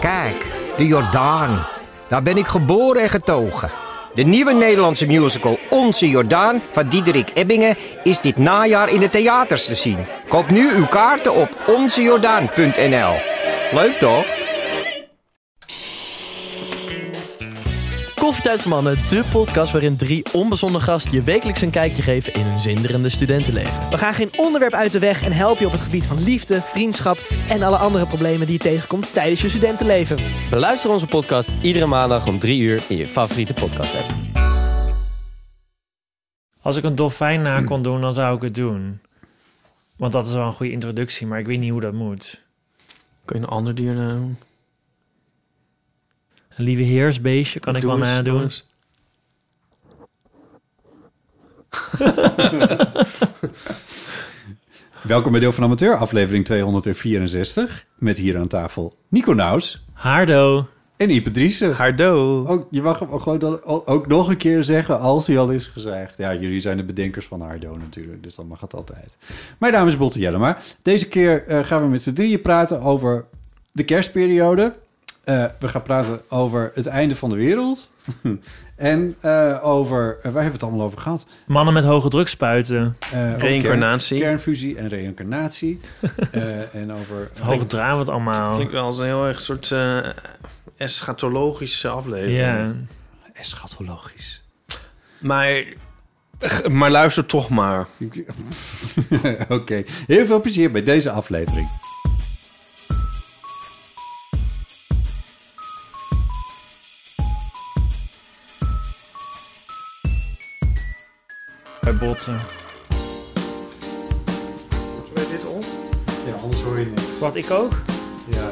Kijk, de Jordaan. Daar ben ik geboren en getogen. De nieuwe Nederlandse musical Onze Jordaan van Diederik Ebbingen is dit najaar in de theaters te zien. Koop nu uw kaarten op onzejordaan.nl. Leuk toch? Koffietijd voor Mannen, de podcast waarin 3 onbezonnen gasten je wekelijks een kijkje geven in hun zinderende studentenleven. We gaan geen onderwerp uit de weg en helpen je op het gebied van liefde, vriendschap en alle andere problemen die je tegenkomt tijdens je studentenleven. Beluister onze podcast iedere maandag om 3 uur in je favoriete podcast app. Als ik een dolfijn na kon doen, dan zou ik het doen. Want dat is wel een goede introductie, maar ik weet niet hoe dat moet. Kun je een ander dier doen? Een lieve heersbeestje kan ik wel nadoen. Welkom bij Deel van Amateur, aflevering 264. Met hier aan tafel Nico Naus. Hardo. En Ipe Driessen. Hardo. Je mag hem ook nog een keer zeggen als hij al is gezegd. Ja, jullie zijn de bedenkers van Hardo natuurlijk, dus dan mag het altijd. Mijn naam is Botte Jellema. Deze keer gaan we met z'n drieën praten over de kerstperiode. We gaan praten over het einde van de wereld. En over... waar hebben we het allemaal over gehad? Mannen met hoge druk spuiten. Reïncarnatie. Kernfusie en reïncarnatie. En over... Het hoge draven het allemaal. Klinkt wel als een heel erg soort eschatologische aflevering. Ja. Eschatologisch. Maar luister toch maar. Oké. Heel veel plezier bij deze aflevering. Bij botten. Moeten wij dit op? Ja, anders hoor je niks. Wat, ik ook? Ja.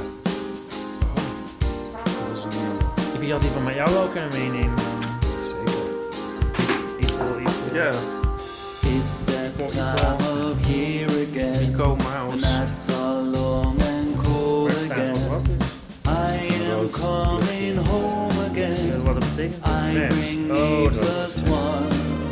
Dat is een nieuw. Ik had die van jou ook kunnen meenemen. Zeker. Ik wil iets. Ja. It's that time of year again. Nico The Maus. nights are long and cold Waar staat again. nog wat? I am coming home again. Wat het betekent? I bring me plus one.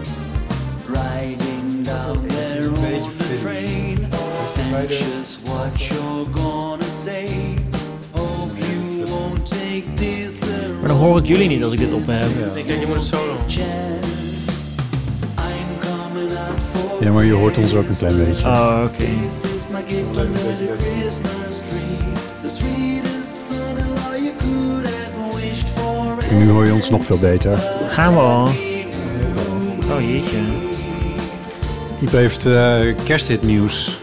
Riding down there on the train. Anxious what you're gonna say. Hope you won't take this the Maar dan hoor ik jullie niet als ik dit op heb. Ik denk, je moet het zo doen. chance. I'm coming out for Ja, maar je hoort ons ook een klein beetje. Oh, oké. This is my gift under the Christmas tree. The sweetest son-in-law you could have wished for. En nu hoor je ons nog veel beter. Gaan we al? Oh, jeetje. Iep heeft kersthitnieuws.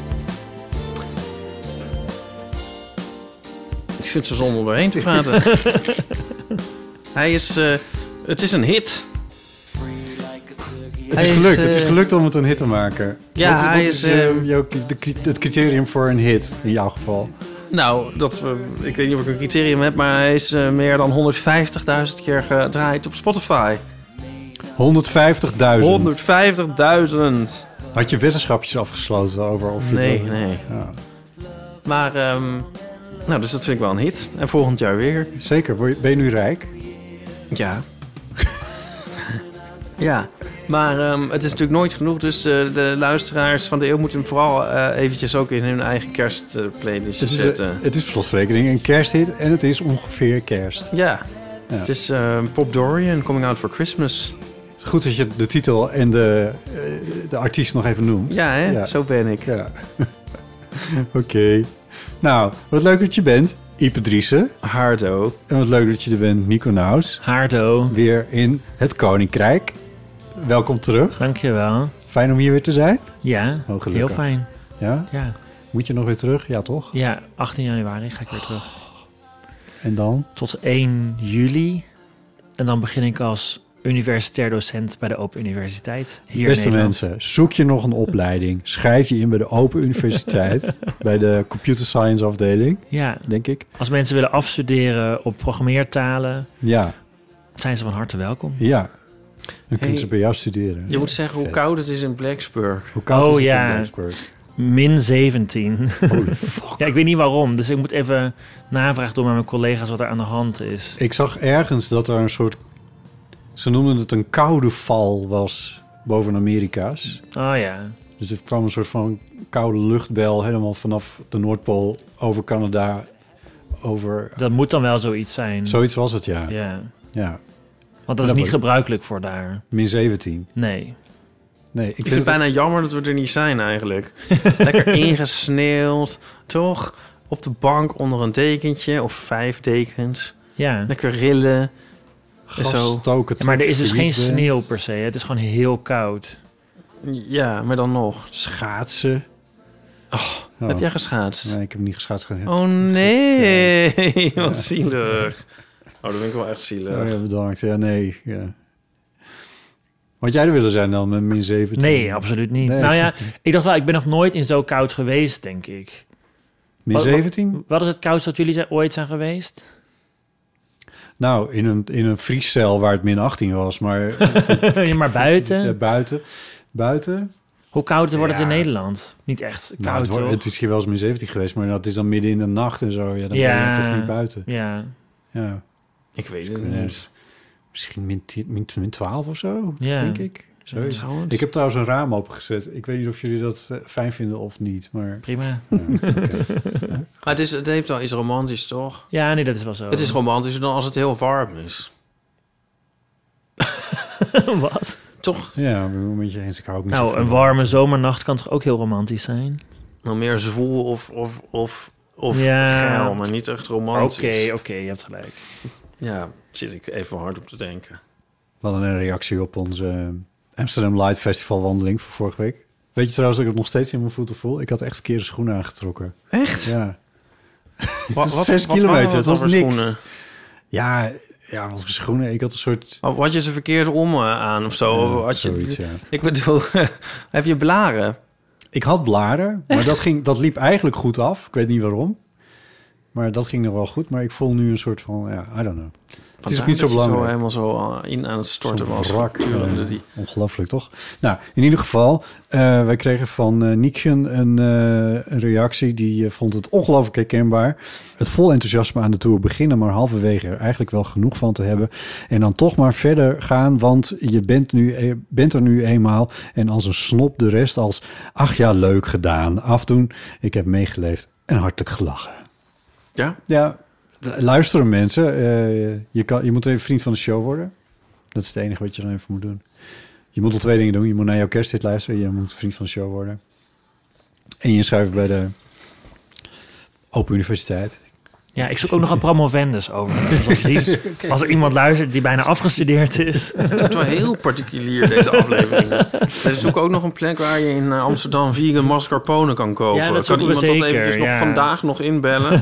Ik vind het zo zonde om doorheen te praten. Het is een hit. Het is gelukt. Het is gelukt om het een hit te maken. Ja, wat hij is het criterium voor een hit in jouw geval? Nou, ik weet niet of ik een criterium heb, maar hij is meer dan 150.000 keer gedraaid op Spotify. 150.000. 150.000. Had je wetenschapjes afgesloten over of je Nee, het nee. Ja. Maar, dus dat vind ik wel een hit. En volgend jaar weer. Zeker. Ben je nu rijk? Ja. Ja. Maar het is natuurlijk nooit genoeg. Dus de luisteraars van de eeuw moeten hem vooral eventjes ook in hun eigen kerstplaylist zetten. Het is per slotverrekening een kersthit en het is ongeveer kerst. Ja. Ja. Het is Pop Dorian, Coming Out for Christmas. Het is goed dat je de titel en de artiest nog even noemt. Ja, hè? Ja. Zo ben ik. Ja. Oké. Nou, wat leuk dat je bent, Ipe Driessen. Hardo. En wat leuk dat je er bent, Nico Naus. Hardo. Weer in het Koninkrijk. Welkom terug. Dankjewel. Fijn om hier weer te zijn. Ja, Oh, gelukkig. heel fijn. Ja? Ja. Moet je nog weer terug? Ja, toch? Ja, 18 januari ga ik weer terug. En dan? Tot 1 juli. En dan begin ik als universitair docent bij de Open Universiteit. Hier Beste in Nederland. mensen, zoek je nog een opleiding. Schrijf je in bij de Open Universiteit. Bij de Computer Science afdeling, Ja, denk ik. als mensen willen afstuderen op programmeertalen, Ja, zijn ze van harte welkom. ja. Dan kunnen Hey, ze bij jou studeren. Je moet zeggen hoe Vet. koud het is in Blacksburg. Hoe koud Oh, is het ja. in Blacksburg? Min 17. Holy fuck. Ja, ik weet niet waarom. Dus ik moet even navragen door met mijn collega's wat er aan de hand is. Ik zag ergens dat er een soort... Ze noemden het een koude val was boven Amerika's. Oh ja. Dus er kwam een soort van koude luchtbel helemaal vanaf de Noordpool over Canada over... Dat moet dan wel zoiets zijn. Zoiets was het, ja. Ja. Want dat is niet gebruikelijk voor daar. Min 17. Nee. Nee, Ik vind het bijna jammer dat we er niet zijn eigenlijk. Lekker ingesneeuwd, toch? Op de bank onder een dekentje of 5 dekens. Ja. Lekker rillen. gas stoken. Ja, maar er is dus geen failliet bent. sneeuw per se. Het is gewoon heel koud. Ja, maar dan nog. Schaatsen. Oh. Heb jij geschaatst? Nee, ik heb niet geschaatst. Oh nee, wat zielig. Oh, dat vind ik wel echt zielig. Oh, ja, bedankt. Ja, nee. Ja. Wat jij er willen zijn dan met min 17? Nee, absoluut niet. Nee. Nou ja, ik dacht wel, ik ben nog nooit in zo koud geweest, denk ik. Min 17? Wat is het koudste dat jullie ooit zijn geweest? Nou, in een vriescel waar het min 18 was, maar... Ja, maar buiten? Ja, buiten. Hoe koud wordt het in Ja. Nederland? Niet echt koud, nou, toch? het is hier wel eens min 17 geweest, maar dat is dan midden in de nacht en zo. Ja, dan ben je toch niet buiten. Ja. Ja. Ik weet het niet. Misschien min 12 of zo, Ja. denk ik. Zoiets. Zou het? Ik heb trouwens een raam opengezet. Ik weet niet of jullie dat fijn vinden of niet, maar... Prima. Ja, oké. Maar het heeft wel iets romantisch, toch? Ja, nee, dat is wel zo. Het is romantischer dan als het heel warm is. Wat? Toch? Ja, ik ben een beetje eens. Ik hou ook niet Nou, zo van- een warme zomernacht kan toch ook heel romantisch zijn? Nou, meer zwoel of Ja. geil, maar niet echt romantisch. Oké, je hebt gelijk. Ja, zit ik even hard op te denken. We hadden een reactie op onze Amsterdam Light Festival wandeling van vorige week. Weet je trouwens dat ik het nog steeds in mijn voeten voel? Ik had echt verkeerde schoenen aangetrokken. Echt? Ja. Wat, 6 wat kilometer, waren het dat was voor niks. schoenen? Ja, wat voor schoenen? Ik had een soort... Oh, had je ze verkeerd om aan of zo? Of had je, zoiets, ja. Ik bedoel, heb je blaren? Ik had blaren, maar dat liep eigenlijk goed af. Ik weet niet waarom. Maar dat ging nog wel goed. Maar ik voel nu een soort van, I don't know. Het is ook niet zo belangrijk. Helemaal zo in aan het storten Zo'n was. wrak, Turende die. ongelooflijk, toch? Nou, in ieder geval, wij kregen van Niekjen een reactie. Die vond het ongelooflijk herkenbaar. Het vol enthousiasme aan de tour beginnen, maar halverwege er eigenlijk wel genoeg van te hebben. En dan toch maar verder gaan, want je bent er nu eenmaal. En als een snop de rest als, ach ja, leuk gedaan, afdoen. Ik heb meegeleefd en hartelijk gelachen. Ja? Ja, luisteren mensen. Je moet even vriend van de show worden. Dat is het enige wat je dan even moet doen. Je moet al 2 dingen doen. Je moet naar jouw kersthit luisteren. Je moet vriend van de show worden. En je inschrijven bij de Open Universiteit. Ja, ik zoek ook nog een promovendus over. Dus als er iemand luistert die bijna afgestudeerd is. Het wordt wel heel particulier, deze aflevering. Er is ook nog een plek waar je in Amsterdam vegan mascarpone kan kopen. Ja, dat kan zoeken we iemand dat zeker, eventjes nog ja. vandaag nog inbellen?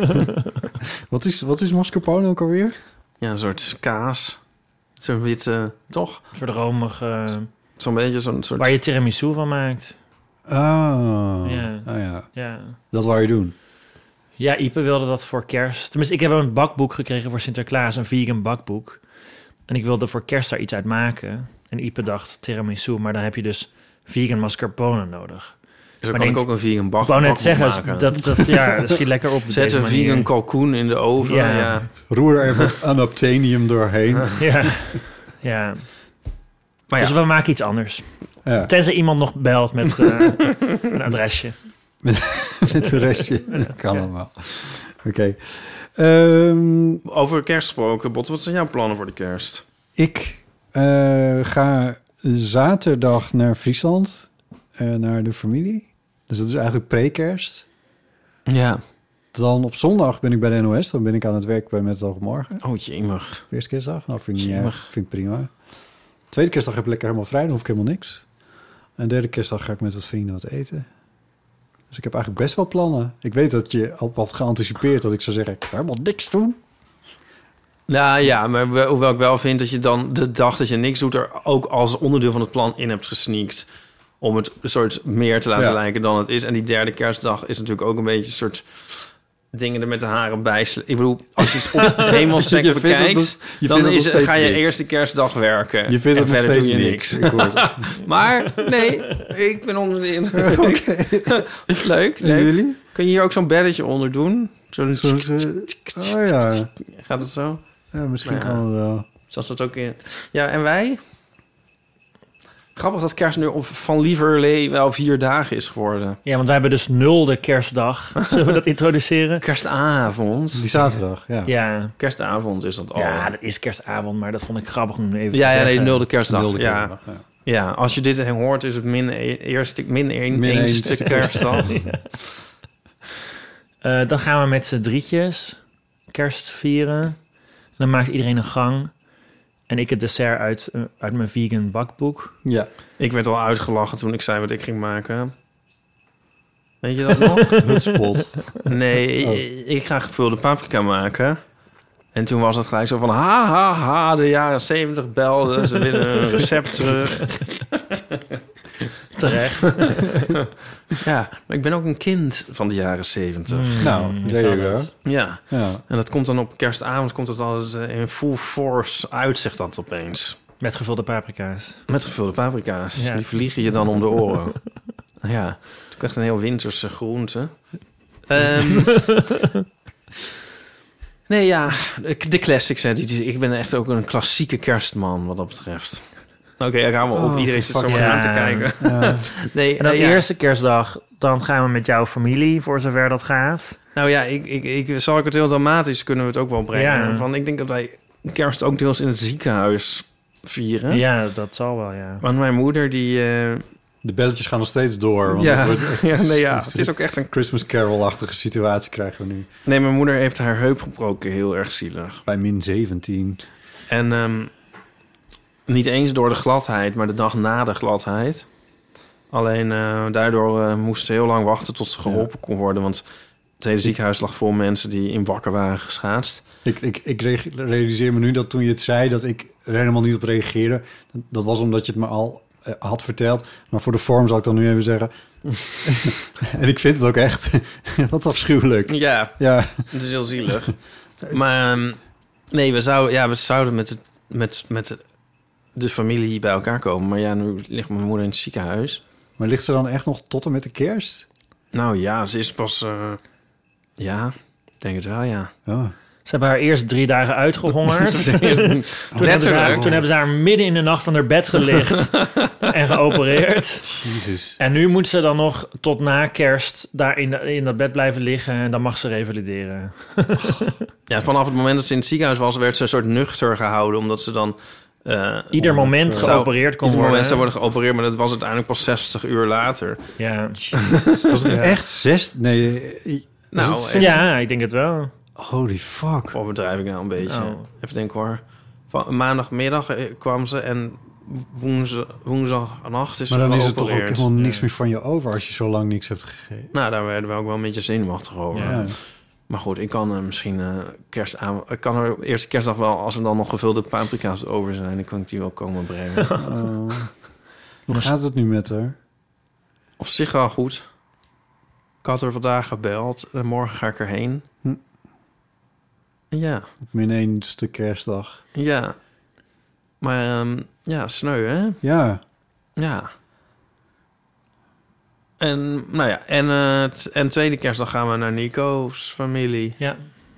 Wat is mascarpone ook alweer? Ja, een soort kaas. Zo'n witte, toch? Een soort romig... Zo'n beetje zo'n soort... waar je tiramisu van maakt. Oh. Ja. Oh ja. Ja. Dat wou je doen. Ja, Ipe wilde dat voor kerst. Tenminste, ik heb een bakboek gekregen voor Sinterklaas, een vegan bakboek. En ik wilde voor kerst daar iets uit maken. En Ipe dacht tiramisu, maar dan heb je dus vegan mascarpone nodig. Dus dan maar kan ik ook een vegan Ik wou net zeggen, maken. dat schiet lekker op. Zet een vegan kalkoen in de oven. Ja. Ja. Roer er wat anaptenium doorheen. Ja. Maar ja, Dus we maken iets anders. Ja. Tenzij iemand nog belt met een adresje. Met een restje. Dat kan allemaal. Oké. over kerst gesproken, Bot, wat zijn jouw plannen voor de kerst? Ik ga zaterdag naar Friesland. Naar de familie. Dus dat is eigenlijk pre-kerst. Ja. Dan op zondag ben ik bij de NOS. Dan ben ik aan het werk bij Met het Oog op Morgen. Oh, jemig. Eerste kerstdag. Nou, vind ik niet Jemig. erg. Vind ik prima. Tweede kerstdag heb ik lekker helemaal vrij. Dan hoef ik helemaal niks. En derde kerstdag ga ik met wat vrienden wat eten. Dus ik heb eigenlijk best wel plannen. Ik weet dat je al wat geanticipeerd dat ik zou zeggen, ik ga helemaal niks doen. Nou ja, maar hoewel ik wel vind dat je dan de dag dat je niks doet er ook als onderdeel van het plan in hebt gesneakt. Om het een soort meer te laten lijken dan het is. En die derde kerstdag is natuurlijk ook een beetje een soort dingen er met de haren bij. Ik bedoel, als je het op hemelsek Je vindt bekijkt, het dan nog steeds ga je niks. eerste kerstdag werken. Je vindt en het nog verder steeds doe je niks. niks. Ik hoor het. Maar nee, ik ben onder de indruk. Leuk. En jullie? Kun je hier ook zo'n beddetje onder doen? Zo'n... Oh ja. Gaat het zo? Ja, misschien Nou ja. kan het wel. Zat dat ook in? Ja, en wij? Grappig dat kerst nu van lieverlee wel 4 dagen is geworden. Ja, want wij hebben dus 0e kerstdag. Zullen we dat introduceren? Kerstavond. Die zaterdag, ja. Ja. Kerstavond is dat al. Ja, dat is kerstavond, maar dat vond ik grappig om even te Ja, zeggen. nee, 0e kerstdag. Nulde Ja. kerstdag, ja. Ja, als je dit hoort, is het min 1ste kerstdag. Dan gaan we met z'n drietjes kerst vieren. En dan maakt iedereen een gang. En ik het dessert uit mijn vegan bakboek. Ja. Ik werd al uitgelachen toen ik zei wat ik ging maken. Weet je dat nog? Hutspot. Nee, ik ga gevulde paprika maken. En toen was het gelijk zo van... ha, de jaren 70 belden. Ze willen een recept terug. Terecht. Ja, maar ik ben ook een kind van de jaren 70. Nou, Is there dat you go. het? Ja, Ja. en dat komt dan op kerstavond... komt het altijd in full force uit, zegt dat opeens. Met gevulde paprika's. Met gevulde paprika's. Ja. Die vliegen je dan om de oren. Ja, het is echt een heel winterse groente. Nee, ja, de classics. Hè, ik ben echt ook een klassieke kerstman wat dat betreft. Oké, dan gaan we op. Iedereen zit zo maar aan te kijken. Ja. Nee, En dan ja. eerste kerstdag, dan gaan we met jouw familie, voor zover dat gaat. Nou ja, zal ik het heel dramatisch kunnen we het ook wel brengen. Ja. Van, ik denk dat wij kerst ook deels in het ziekenhuis vieren. Ja, dat zal wel, ja. Want mijn moeder die... De belletjes gaan nog steeds door. Want ja, het wordt echt het is ook echt een... Christmas Carol-achtige situatie krijgen we nu. Nee, mijn moeder heeft haar heup gebroken, heel erg zielig. Bij min 17. En niet eens door de gladheid, maar de dag na de gladheid. Alleen daardoor moest ze heel lang wachten tot ze geholpen kon worden. Want het hele ziekenhuis lag vol mensen die in wakker waren geschaatst. Ik realiseer me nu dat toen je het zei... dat ik er helemaal niet op reageerde. Dat was omdat je het me al had verteld. Maar voor de vorm zal ik dan nu even zeggen... en ik vind het ook echt... wat afschuwelijk. Ja, Ja, het is heel zielig. Maar nee, we zouden met de familie bij elkaar komen. Maar ja, nu ligt mijn moeder in het ziekenhuis. maar ligt ze dan echt nog tot en met de kerst? Nou ja, ze is pas... ja, ik denk het wel, ja. Oh. Ze hebben haar eerst 3 dagen uitgehongerd. Toen Letterlijk. hebben ze haar midden in de nacht van haar bed gelicht en geopereerd. Jezus. En nu moet ze dan nog tot na kerst daar in dat bed blijven liggen en dan mag ze revalideren. Ja, vanaf het moment dat ze in het ziekenhuis was, werd ze een soort nuchter gehouden. Omdat ze dan... Ieder moment geopereerd kon ieder worden. moment zou worden geopereerd, maar dat was uiteindelijk pas 60 uur later. Ja. Was het echt 6? Nee. Was Nou, het 6? Ja, ik denk het wel. Holy fuck. Of overdrijf ik nou een beetje? Oh. Even denken hoor. Maandagmiddag kwam ze en woensdagnacht is ze Maar dan is er toch ook geopereerd. helemaal niks meer van je over... als je zo lang niks hebt gegeten. Nou, daar werden we ook wel een beetje zenuwachtig over. Ja. Ja. Maar goed, ik kan misschien ik kan er eerste kerstdag wel, als er dan nog gevulde paprika's over zijn, dan kan ik die wel komen brengen. Hoe gaat het nu met haar? Op zich wel goed. Ik had er vandaag gebeld en morgen ga ik erheen. Hm. Ja, Op min 1ste kerstdag. ja. Maar ja, sneu hè? Ja. Ja. En nou ja, en tweede kerstdag gaan we naar Nico's familie. Ja.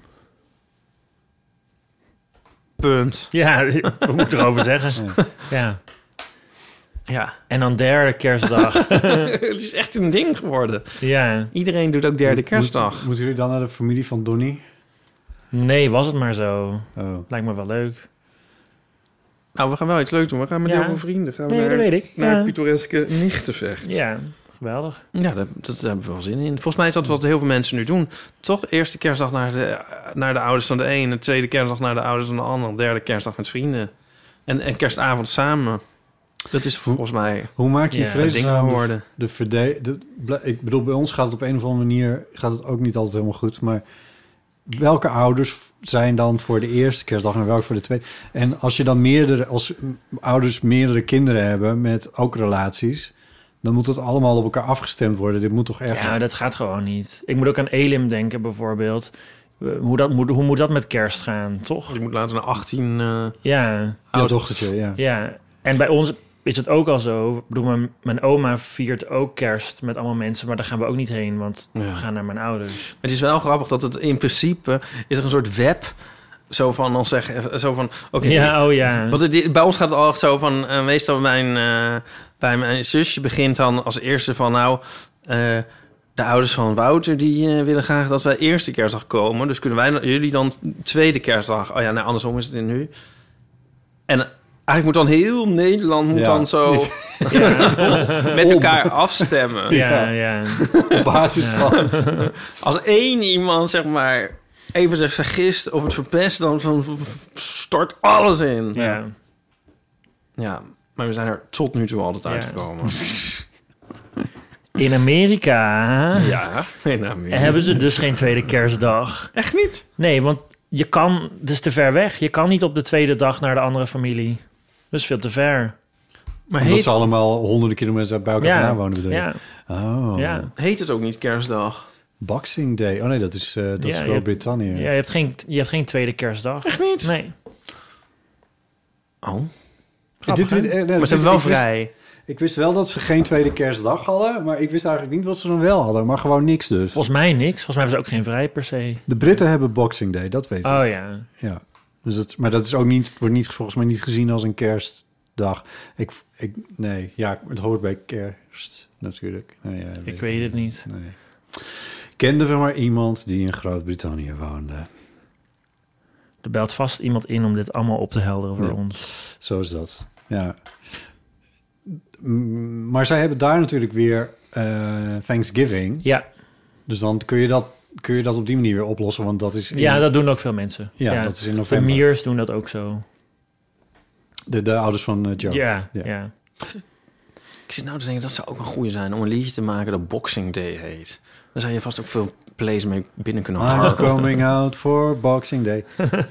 Punt. Ja, wat moet ik erover zeggen? Ja. Ja. En dan derde kerstdag. Het is echt een ding geworden. Ja. Iedereen doet ook derde kerstdag. Moeten jullie dan naar de familie van Donnie? Nee, was het maar zo. Oh. Lijkt me wel leuk. Nou, we gaan wel iets leuks doen. We gaan met Ja. heel veel vrienden. Gaan we Nee, dat weet ik. naar Ja. pittoreske Nichtenvecht. Ja, geweldig. Ja, dat hebben we wel zin in. Volgens mij is dat wat heel veel mensen nu doen. Toch? Eerste kerstdag naar de ouders van de een. En tweede kerstdag naar de ouders van de ander. Derde kerstdag met vrienden. En kerstavond samen. Dat is volgens mij Hoe maak je Ja, dingen vredesnaam geworden. ik bedoel, bij ons gaat het op een of andere manier... gaat het ook niet altijd helemaal goed, maar... welke ouders zijn dan voor de eerste kerstdag en welke voor de tweede? En als je dan als ouders meerdere kinderen hebben met ook relaties... dan moet het allemaal op elkaar afgestemd worden. Dit moet toch echt... Ja, dat gaat gewoon niet. Ik moet ook aan Elim denken bijvoorbeeld. Hoe moet dat met kerst gaan, toch? Je moet later naar 18... Ja, Jouw dochtertje, ja. ja. En bij ons is het ook al zo. Ik bedoel, mijn oma viert ook kerst met allemaal mensen... maar daar gaan we ook niet heen, want we gaan naar mijn ouders. Het is wel grappig dat het in principe... is er een soort web zo van dan zeggen, zo van oké. Ja, oh ja. Want bij ons gaat het altijd zo van meestal bij mijn zusje begint dan als eerste van de ouders van Wouter die willen graag dat wij eerste kerstdag komen. Dus kunnen jullie dan tweede kerstdag? Oh ja, nou andersom is het nu. En eigenlijk moet dan heel Nederland dan zo met elkaar afstemmen. Ja. Op basis van... Als één iemand zeg maar even zich vergist of het verpest, dan stort alles in. Ja, maar we zijn er tot nu toe altijd uitgekomen. In Amerika hebben ze dus geen tweede kerstdag. Echt niet? Nee, want het is te ver weg. Je kan niet op de tweede dag naar de andere familie. Dat is veel te ver. Maar omdat ze allemaal honderden kilometers bij elkaar vandaan wonen, bedoel je? Ja. Oh. Ja. Heet het ook niet kerstdag? Boxing Day. Oh nee, dat is Groot-Brittannië. Ja, je hebt geen tweede kerstdag. Echt niet? Nee. Oh. Maar ze hebben wel vrij. Ik wist wel dat ze geen tweede kerstdag hadden, maar ik wist eigenlijk niet wat ze dan wel hadden. Maar gewoon niks dus. Volgens mij niks. Volgens mij hebben ze ook geen vrij per se. De Britten hebben Boxing Day, dat weet ik. Oh ja. Ja. Dus maar dat is ook wordt volgens mij niet gezien als een kerstdag. Nee, ja, het hoort bij kerst natuurlijk. Nee, ja, ik weet het niet. Nee. Kenden we maar iemand die in Groot-Brittannië woonde. Er belt vast iemand in om dit allemaal op te helderen voor ons. Zo is dat, ja. Maar zij hebben daar natuurlijk weer Thanksgiving. Ja. Dus dan kun je dat op die manier weer oplossen, want dat is... Ja, dat doen ook veel mensen. Ja, dat is in november. De Miers doen dat ook zo. De ouders van Joe. Ja. Ik zit nou te denken, dat zou ook een goeie zijn om een liedje te maken dat Boxing Day heet. Daar zou je vast ook veel plays mee binnen kunnen halen. I'm coming out for Boxing Day.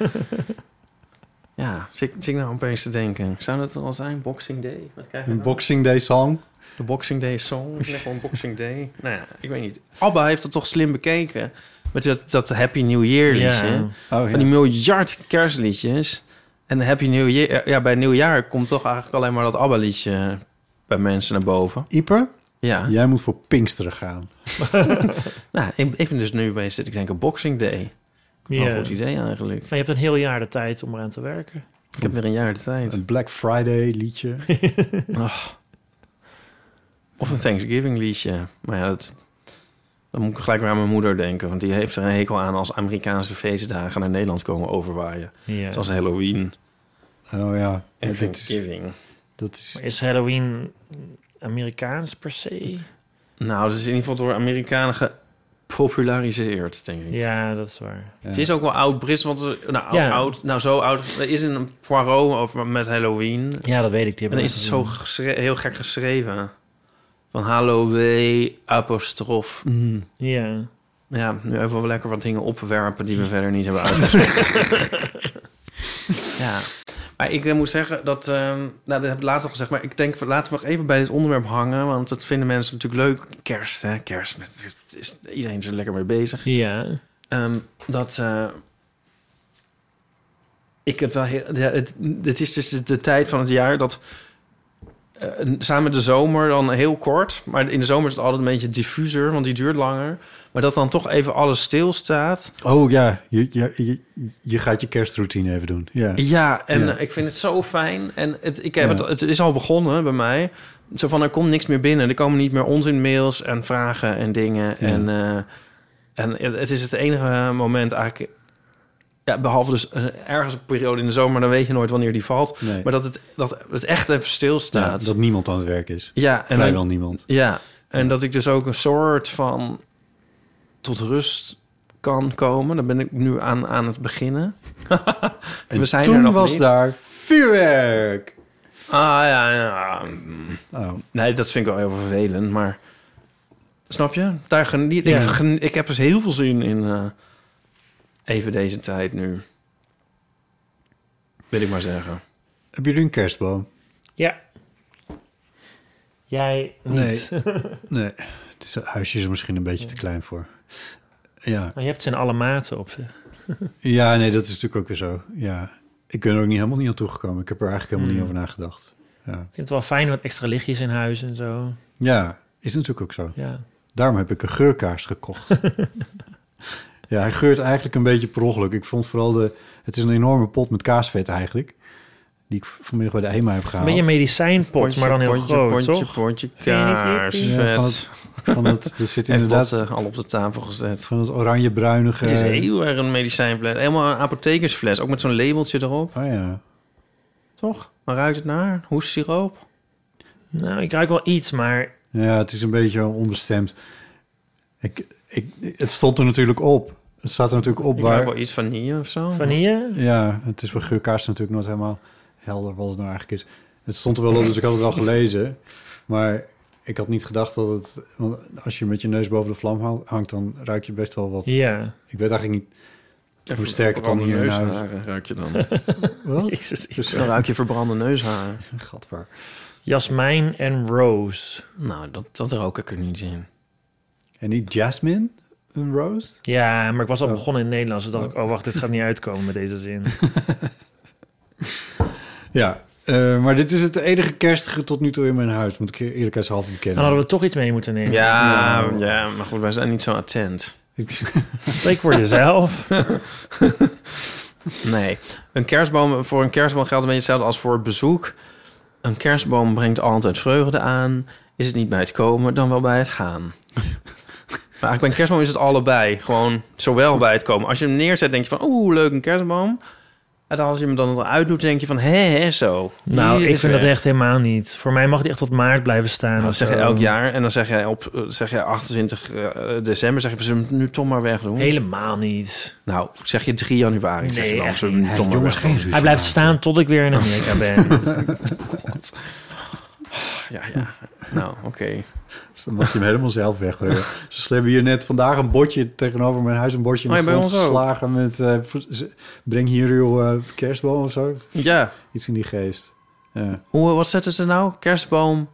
Ja, zit ik nou opeens te denken. Zou dat al zijn? Boxing Day? Wat krijgen we Een Boxing Day song? De Boxing Day song? Of gewoon Boxing Day? Nou ja, ik weet niet. Abba heeft het toch slim bekeken. Met dat Happy New Year liedje. Ja. Oh, van die miljard kerstliedjes. En de Happy New Year... Ja, bij Nieuwjaar komt toch eigenlijk alleen maar dat Abba liedje bij mensen naar boven. Ieper? Ja. Jij moet voor Pinksteren gaan. Nou, ik vind dus nu opeens dat ik denk een Boxing Day. Wel een goed idee eigenlijk. Maar je hebt een heel jaar de tijd om eraan te werken. Ik heb weer een jaar de tijd. Een Black Friday liedje. Of een Thanksgiving liedje. Maar ja, dan moet ik gelijk weer aan mijn moeder denken. Want die heeft er een hekel aan als Amerikaanse feestdagen naar Nederland komen overwaaien. Ja. Zoals Halloween. Oh ja. En Thanksgiving. Dat is... Maar is Halloween Amerikaans per se? Nou, dat is in ieder geval door Amerikanen gepopulariseerd, denk ik. Ja, dat is waar. Ja. Het is ook wel oud-Brits, want zo oud. Er is een Poirot over met Halloween. Ja, dat weet ik. En dan is het zo heel gek geschreven. Van Halloween, apostrof. Ja. Ja, nu even wel lekker wat dingen opwerpen die we verder niet hebben uitgesproken. Ja. Maar ik moet zeggen dat... dat heb ik laatst al gezegd, maar ik denk... laten we nog even bij dit onderwerp hangen. Want dat vinden mensen natuurlijk leuk. Kerst, hè? Kerst. Iedereen is er lekker mee bezig. Ja. Ik het wel heel... Het is dus de tijd van het jaar dat... samen met de zomer dan heel kort. Maar in de zomer is het altijd een beetje diffuser, want die duurt langer. Maar dat dan toch even alles stilstaat. Oh ja, je gaat je kerstroutine even doen. Ja, en ik vind het zo fijn. En het is al begonnen bij mij. Zo van, er komt niks meer binnen. Er komen niet meer onzin mails en vragen en dingen. Ja. En het is het enige moment eigenlijk... Ja, behalve dus ergens een periode in de zomer, dan weet je nooit wanneer die valt. Nee. Maar dat het echt even stilstaat. Ja, dat niemand aan het werk is. Ja, en vrijwel niemand. Ja, en dat ik dus ook een soort van tot rust kan komen. Dan ben ik nu aan het beginnen. En we zijn toen er nog was niet. Daar vuurwerk. Ja. Oh. Nee, dat vind ik wel heel vervelend, maar snap je? Daar geniet ik heb dus heel veel zin in. Even deze tijd nu. Wil ik maar zeggen. Hebben jullie een kerstboom? Ja. Jij niet. Nee. Dus het huisje is er misschien een beetje te klein voor. Ja. Maar je hebt ze in alle maten op zich. Ja, nee, dat is natuurlijk ook weer zo. Ja. Ik ben er ook helemaal niet aan toegekomen. Ik heb er eigenlijk helemaal niet over nagedacht. Ja. Ik vind het wel fijn met extra lichtjes in huis en zo. Ja, is natuurlijk ook zo. Ja. Daarom heb ik een geurkaars gekocht. Ja, hij geurt eigenlijk een beetje per ongeluk. Ik vond vooral het is een enorme pot met kaasvet eigenlijk. Die ik vanmiddag bij de EMA heb gehaald. Een beetje een medicijnpot, maar dan heel groot, toch? Pontje, Vind je niet kaarsvet. Van het, er zit inderdaad Al op de tafel gezet. van het oranje-bruinige... Het is heel erg een medicijnfles. Helemaal een apothekersfles. Ook met zo'n labeltje erop. Oh ja. Toch? Waar ruikt het naar? Hoestsiroop? Nou, ik ruik wel iets, maar... Ja, het is een beetje onbestemd. Het stond er natuurlijk op. Het staat er natuurlijk op Ik ruik waar... wel iets vanille of zo. Vanille? Ja, het is bij geurkaars natuurlijk nooit helemaal helder wat het nou eigenlijk is. Het stond er wel op, dus ik had het wel gelezen. Maar ik had niet gedacht dat het... Want als je met je neus boven de vlam hangt, dan ruik je best wel wat... Ja. Ik weet eigenlijk niet hoe sterk het dan hier in huis... Neusharen ruik je dan. Wat? Jezus, Dan ruik je verbrande neusharen. Gadver. Jasmijn en Rose. Nou, dat rook ik er niet in. En niet Jasmine? Een rose? Ja, maar ik was al begonnen in het Nederlands. Dus dacht ik, oh wacht, dit gaat niet uitkomen met deze zin. Ja, maar dit is het enige kerstige tot nu toe in mijn huis. Moet ik eerlijkheidshalve Dan bekennen. hadden we toch iets mee moeten nemen. Ja, maar goed, wij zijn niet zo attent. Spreek voor jezelf. Nee. Voor een kerstboom geldt een beetje hetzelfde als voor het bezoek. Een kerstboom brengt altijd vreugde aan. Is het niet bij het komen, dan wel bij het gaan. Maar eigenlijk bij een kerstboom is het allebei. Gewoon zowel bij het komen. Als je hem neerzet, denk je van... Oeh, leuk, een kerstboom. En als je hem dan eruit doet, denk je van... Hé, zo. Nou, Hier ik is vind dat weg. echt helemaal niet. Voor mij mag die echt tot maart blijven staan. Nou, dat of zeg je zo. elk jaar. En dan zeg je 28 december... zeg je, we zullen hem nu toch maar wegdoen. Helemaal niet. Nou, zeg je 3 januari. Zeg je Nee, dan, echt zullen we hem niet. toch maar Jongens, wegdoen. geen ruzie. Hij blijft staan tot ik weer in Amerika ben. Ja. Nou, oké. Dus dan mag je hem helemaal zelf wegbrengen. Ze hebben hier net vandaag een bordje tegenover mijn huis... een bordje in Oh, de ja, bij grond ons ook. geslagen met... breng hier uw kerstboom of zo. Ja. Iets in die geest. Ja, Wat zetten ze nou? Kerstboom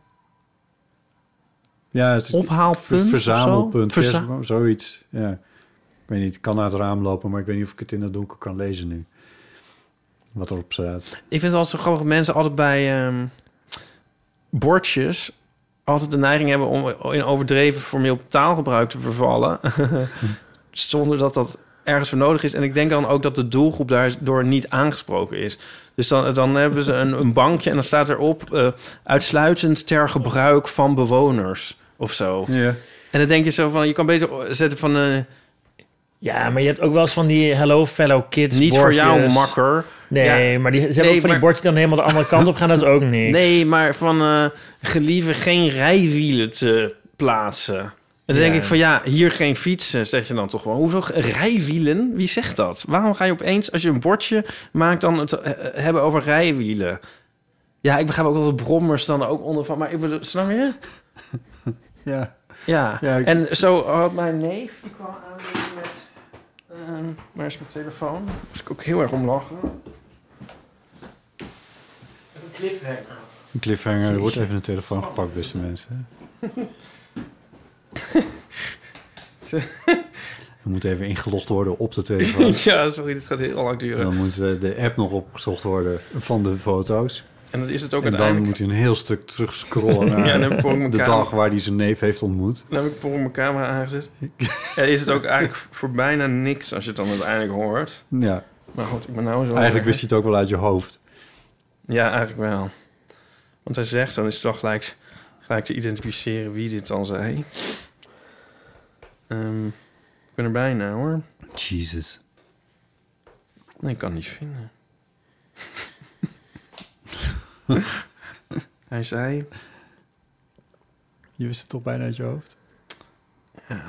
ja het is ophaalpunt? verzamelpunt. of zo? Kerstboom, zoiets. Ja. Ik weet niet, ik kan naar het raam lopen... maar ik weet niet of ik het in het donker kan lezen nu. Wat erop staat. Ik vind het altijd zo grappig... mensen altijd bij bordjes... altijd de neiging hebben om in overdreven formeel taalgebruik te vervallen. Zonder dat dat ergens voor nodig is. En ik denk dan ook dat de doelgroep daardoor niet aangesproken is. Dus dan hebben ze een bankje en dan staat erop... uitsluitend ter gebruik van bewoners of zo. Ja. En dan denk je zo van... je kan beter zetten van... Ja, maar je hebt ook wel eens van die Hello Fellow Kids niet voor bordjes. jou, makker. Nee, Ja. maar ze hebben Nee, ook van die maar- bordjes die dan helemaal de andere kant op gaan. Dat is ook niks. Nee, maar van gelieve geen rijwielen te plaatsen. En dan Ja. denk ik van ja, hier geen fietsen, zeg je dan toch wel. Hoezo rijwielen? Wie zegt dat? Waarom ga je opeens, als je een bordje maakt, dan het hebben over rijwielen? Ja, ik begrijp ook wel de brommers dan ook onder van, maar ik bedoel, snap je? Ja. Ja. Ja, ik- En zo had mijn neef, die kwam aanbieden met... waar is mijn telefoon? Daar moest ik ook heel erg om lachen. Een cliffhanger. Een cliffhanger. Er wordt even een telefoon gepakt, beste mensen. Er moet even ingelogd worden op de telefoon. Ja, sorry, dit gaat heel lang duren. Dan moet de app nog opgezocht worden van de foto's. En dat is het ook En dan uiteindelijk. moet hij een heel stuk terug scrollen naar Ja, dan heb ik voor mijn de kamer- dag waar hij zijn neef heeft ontmoet. Dan heb ik voor mijn camera aangezet. Ja, is het ook eigenlijk voor bijna niks als je het dan uiteindelijk hoort. Ja, Maar goed, ik ben nou zo... eigenlijk wist hij het ook wel uit je hoofd. Ja, eigenlijk wel. Want hij zegt, dan is het toch gelijk te identificeren wie dit dan zei. Ik ben er bijna, hoor. Jesus. Nee, ik kan het niet vinden. Hij zei... Je wist het toch bijna uit je hoofd? Ja.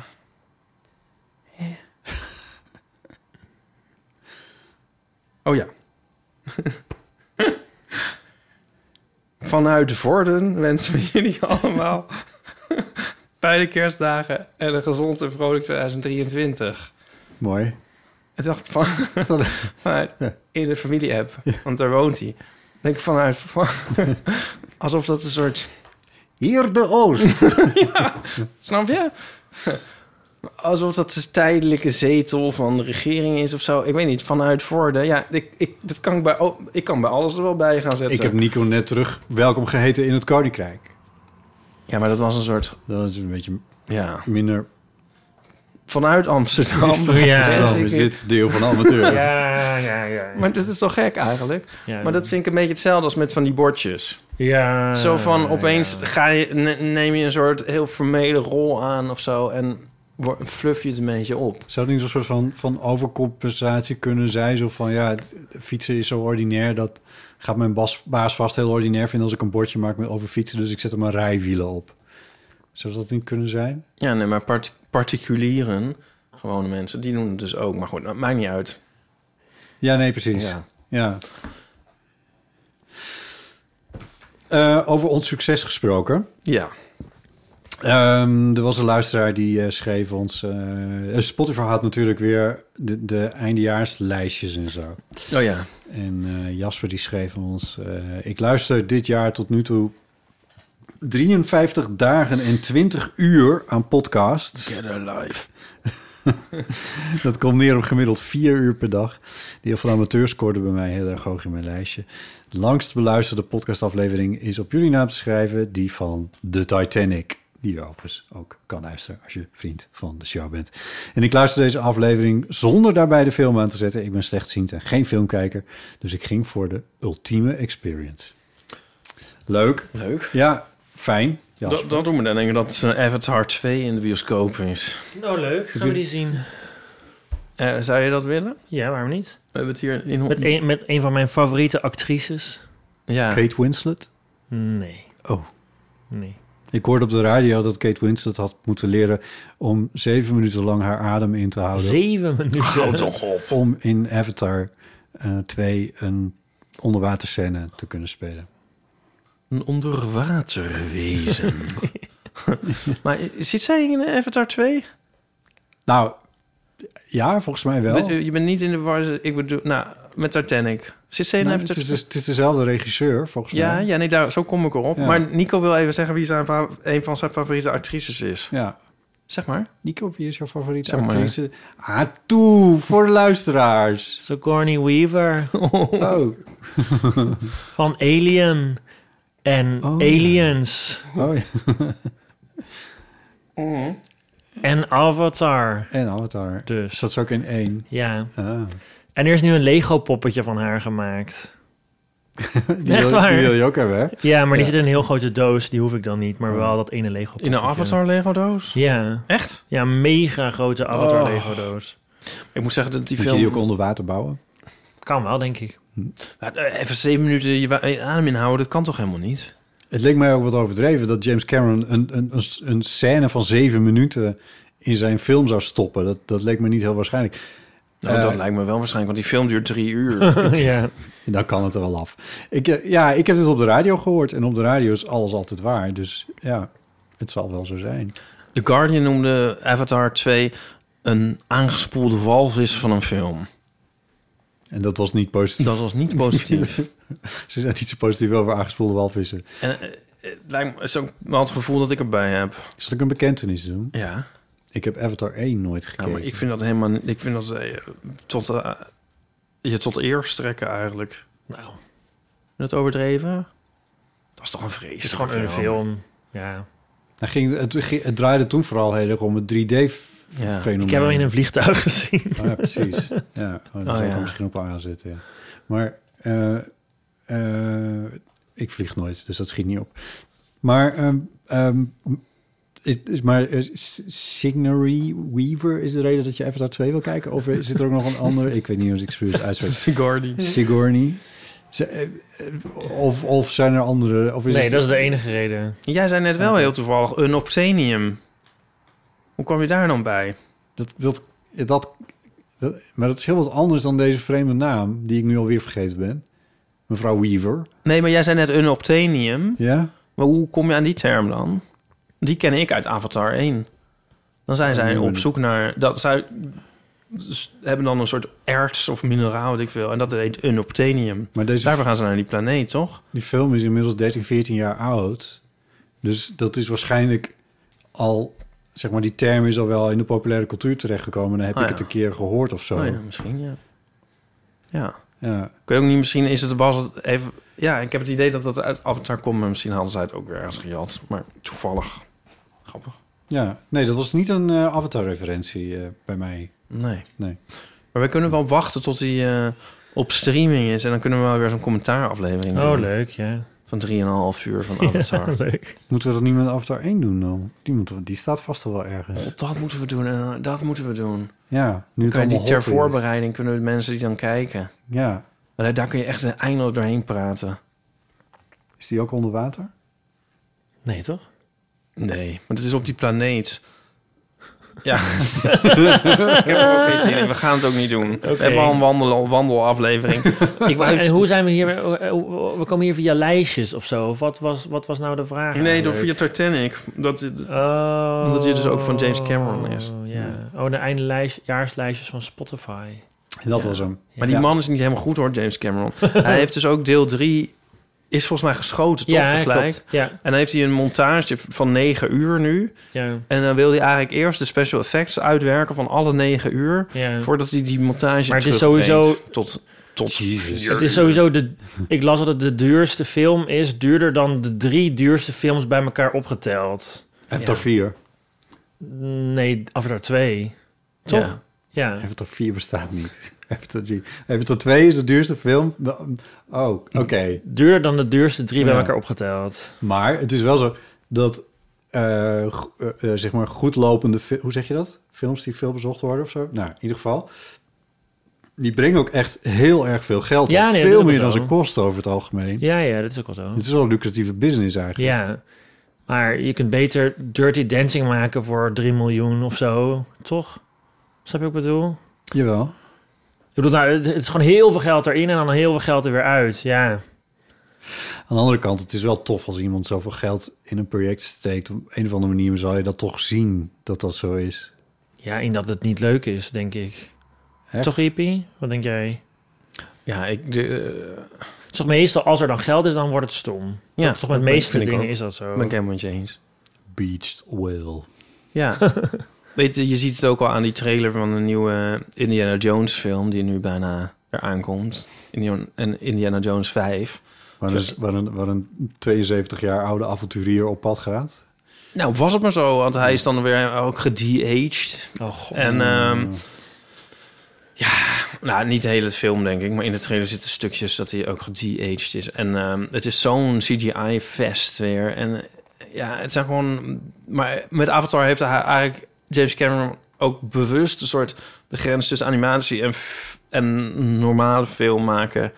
Oh ja. Vanuit Vorden wensen we jullie allemaal beide kerstdagen en een gezond en vrolijk 2023. Mooi. En dacht ik vanuit in de familie-app, want daar woont hij. Denk ik vanuit, alsof dat een soort... Hier de Oost. Snap je? Alsof dat de tijdelijke zetel van de regering is of zo. Ik weet niet, vanuit Vorden. Ja, ik kan bij alles er wel bij gaan zetten. Ik heb Nico net terug welkom geheten in het Koninkrijk. Ja, maar dat was een soort... Dat is een beetje Ja, minder... vanuit Amsterdam. Ja. Dus Zo ik- is dit deel van de amateur. Ja. Maar dat is toch gek eigenlijk? Ja, Maar dat vind ik een beetje hetzelfde als met van die bordjes. Ja. Zo van opeens neem je een soort heel vermeden rol aan of zo en fluff je het een beetje op. Zou het niet een soort van overcompensatie kunnen zijn? Zo van, ja, fietsen is zo ordinair, dat gaat mijn baas vast heel ordinair vinden als ik een bordje maak met over fietsen, dus ik zet er maar rijwielen op. Zou dat niet kunnen zijn? Ja, nee, maar particulieren, gewone mensen, die doen het dus ook. Maar goed, nou, maakt niet uit. Ja, nee, precies. Ja. Ja. Over ons succes gesproken. Ja. Er was een luisteraar die schreef ons... Spotify had natuurlijk weer de eindejaarslijstjes en zo. Oh ja. En Jasper die schreef aan ons... ik luister dit jaar tot nu toe 53 dagen en 20 uur aan podcasts. Get alive. Dat komt neer op gemiddeld 4 uur per dag. Die van amateur scoorde bij mij heel erg hoog in mijn lijstje. De langst beluisterde podcastaflevering is op jullie naam te schrijven... die van The Titanic. Die je overigens ook kan luisteren als je vriend van de show bent. En ik luister deze aflevering zonder daarbij de film aan te zetten. Ik ben slechtziend en geen filmkijker. Dus ik ging voor de ultieme experience. Leuk. Ja, fijn. Dat doet me dan denken dat Avatar 2 in de bioscoop is. Nou, leuk. Gaan we die zien? Zou je dat willen? Ja, waarom niet? We hebben het hier in... Met een van mijn favoriete actrices? Ja. Kate Winslet? Nee. Oh. Nee. Ik hoorde op de radio dat Kate Winslet had moeten leren om 7 minuten lang haar adem in te houden. 7 minuten? Houd toch op. Om in Avatar 2 een onderwaterscène te kunnen spelen. Een onderwaterwezen. Maar zit zij in Avatar 2? Nou, ja, volgens mij wel. Je bent niet in de war... Ik bedoel, nou, met Titanic. Zit zij in Nee, Avatar 2? het is dezelfde regisseur, volgens mij. Ja, nee, zo kom ik erop. Ja. Maar Nico wil even zeggen wie een van zijn favoriete actrices is. Ja. Zeg maar. Nico, wie is jouw favoriete Zeg maar. actrice? Ah, toe, voor de luisteraars. Sigourney Weaver. Oh. Van Alien en Aliens. Oh ja. En Avatar. En Avatar. Dus. Zat ze ook in 1. Ja. Ah. En er is nu een Lego-poppetje van haar gemaakt. Die Echt wil, waar? Die wil je ook hebben, hè? Ja, maar die Ja. zit in een heel grote doos. Die hoef ik dan niet. Maar wel dat ene Lego-poppetje. In een Avatar Lego-doos? Ja. Echt? Ja, een mega grote Avatar Oh. Lego-doos. Ik moet zeggen dat die Moet film... je die ook onder water bouwen? Kan wel, denk ik. Even 7 minuten je adem inhouden, dat kan toch helemaal niet? Het leek mij ook wat overdreven dat James Cameron een scène van 7 minuten in zijn film zou stoppen. Dat leek me niet heel waarschijnlijk. Nou, dat lijkt me wel waarschijnlijk, want die film duurt 3 uur. Ja. Dan kan het er wel af. Ik heb dit op de radio gehoord. En op de radio is alles altijd waar. Dus ja, het zal wel zo zijn. The Guardian noemde Avatar 2 een aangespoelde walvis van een film. En dat was niet positief. Dat was niet positief. Ze zijn niet zo positief over aangespoelde walvissen. En het lijkt me, het is ook wel het gevoel dat ik erbij heb. Zal ik een bekentenis doen? Ja. Ik heb Avatar 1 nooit gekeken. Ja, maar ik vind dat helemaal... Ik vind dat tot eer strekken eigenlijk. Nou, Dat overdreven? Dat is toch een vreselijke het is gewoon een film. Ja. Het draaide toen vooral heel erg om het 3D-fenomeen. Ik heb hem in een vliegtuig gezien. Oh, ja, precies. Ja, daar zou ik ja. er misschien ook wel aanzetten. Ja. Maar ik vlieg nooit, dus dat schiet niet op. Maar Sigourney Weaver is de reden dat je Avatar 2 wil kijken? Of zit er ook nog een ander? Ik weet niet hoe ik het uitspreek. Sigourney. Of zijn er andere? Of is Nee, het- dat is de enige reden. Jij zei net wel heel toevallig een obscenium. Hoe kwam je daar dan bij? Maar dat is heel wat anders dan deze vreemde naam, die ik nu alweer vergeten ben. Mevrouw Weaver. Nee, maar jij zei net een obtenium. Ja? Maar hoe kom je aan die term dan? Die ken ik uit Avatar 1. Dan zijn zij op zoek naar... Zij hebben dan een soort erts of mineraal, weet ik veel. En dat heet een obtenium. Maar Daarvoor gaan ze naar die planeet, toch? Die film is inmiddels 13, 14 jaar oud. Dus dat is waarschijnlijk al... Zeg maar, die term is al wel in de populaire cultuur terechtgekomen. Dan heb ik het een keer gehoord of zo. Oh ja, misschien, ja. Ja. Ja. Ik weet ook niet, misschien was het even... Ja, ik heb het idee dat dat uit Avatar komt, maar misschien hadden zij het ook weer ergens gejat. Maar toevallig. Grappig. Ja, nee, dat was niet een Avatar-referentie bij mij. Nee. Nee. Maar we kunnen wel wachten tot die op streaming is. En dan kunnen we wel weer zo'n commentaaraflevering doen. Oh, leuk, ja. Van 3,5 uur van Avatar. Leuk. Moeten we dat niet met Avatar 1 doen dan? Die staat vast al wel ergens. God, dat moeten we doen en dat moeten we doen. Ja, nu het Kan je die allemaal ter hot is. voorbereiding kunnen de mensen die dan kijken. Ja. Maar daar kun je echt eindeloos doorheen praten. Is die ook onder water? Nee, toch? Nee, maar het is op die planeet. Ja. Ik heb er ook geen zin in. We gaan het ook niet doen. We hebben al een wandelaflevering. En hoe zijn we hier? We komen hier via lijstjes of zo. Of wat was nou de vraag? Nee, door eigenlijk? via Titanic. Omdat hij dus ook van James Cameron is. Ja. Oh, de eindejaarslijstjes van Spotify. Dat was hem. Maar die man is niet helemaal goed hoor, James Cameron. Hij heeft dus ook deel 3... is volgens mij geschoten, toch? Ja, Tegelijk. klopt. Ja. En dan heeft hij een montage van 9 uur nu. Ja. En dan wil hij eigenlijk eerst de special effects uitwerken van alle 9 uur. Ja. Voordat hij die montage Maar het is terugbrengt sowieso... tot Het is sowieso ik las dat het de duurste film is. Duurder dan de 3 duurste films bij elkaar opgeteld. Avatar 4. Nee, Avatar 2. Toch? Ja. Avatar 4 bestaat niet. Avatar 3. Avatar 2 is de duurste film. Oh, oké. Duurder dan de duurste 3 bij elkaar opgeteld. Maar het is wel zo dat zeg maar goed lopende... Hoe zeg je dat? Films die veel bezocht worden of zo? Nou, in ieder geval... Die brengen ook echt heel erg veel geld op. Ja, nee, veel meer zo. dan ze kosten over het algemeen. Ja, dat is ook wel zo. Het is wel een lucratieve business eigenlijk. Ja, maar je kunt beter Dirty Dancing maken voor 3 miljoen of zo, toch? Snap je wat ik bedoel? Jawel. Ik bedoel, nou, het is gewoon heel veel geld erin en dan heel veel geld er weer uit. Ja. Aan de andere kant, het is wel tof als iemand zoveel geld in een project steekt. Op een of andere manier zal je dat toch zien dat dat zo is. Ja, in dat het niet leuk is, denk ik. Echt? Toch, Ippie? Wat denk jij? Ja, Het is toch meestal, als er dan geld is, dan wordt het stom. Ja, toch met de dat meeste vind ik dingen ook. is dat zo. ben ik helemaal met je eens. Beached whale. Ja. Weet je ziet het ook al aan die trailer van een nieuwe Indiana Jones film... die nu bijna eraan komt. Indiana Jones 5. Waar een 72 jaar oude avonturier op pad gaat. Nou, was het maar zo, want hij is dan weer ook gede-aged. Oh god. En nou, niet de hele film, denk ik. Maar in de trailer zitten stukjes dat hij ook gede-aged is. En het is zo'n CGI-fest weer. En ja, het zijn gewoon... Maar met Avatar heeft hij eigenlijk James Cameron ook bewust... een soort de grens tussen animatie en normale film maken...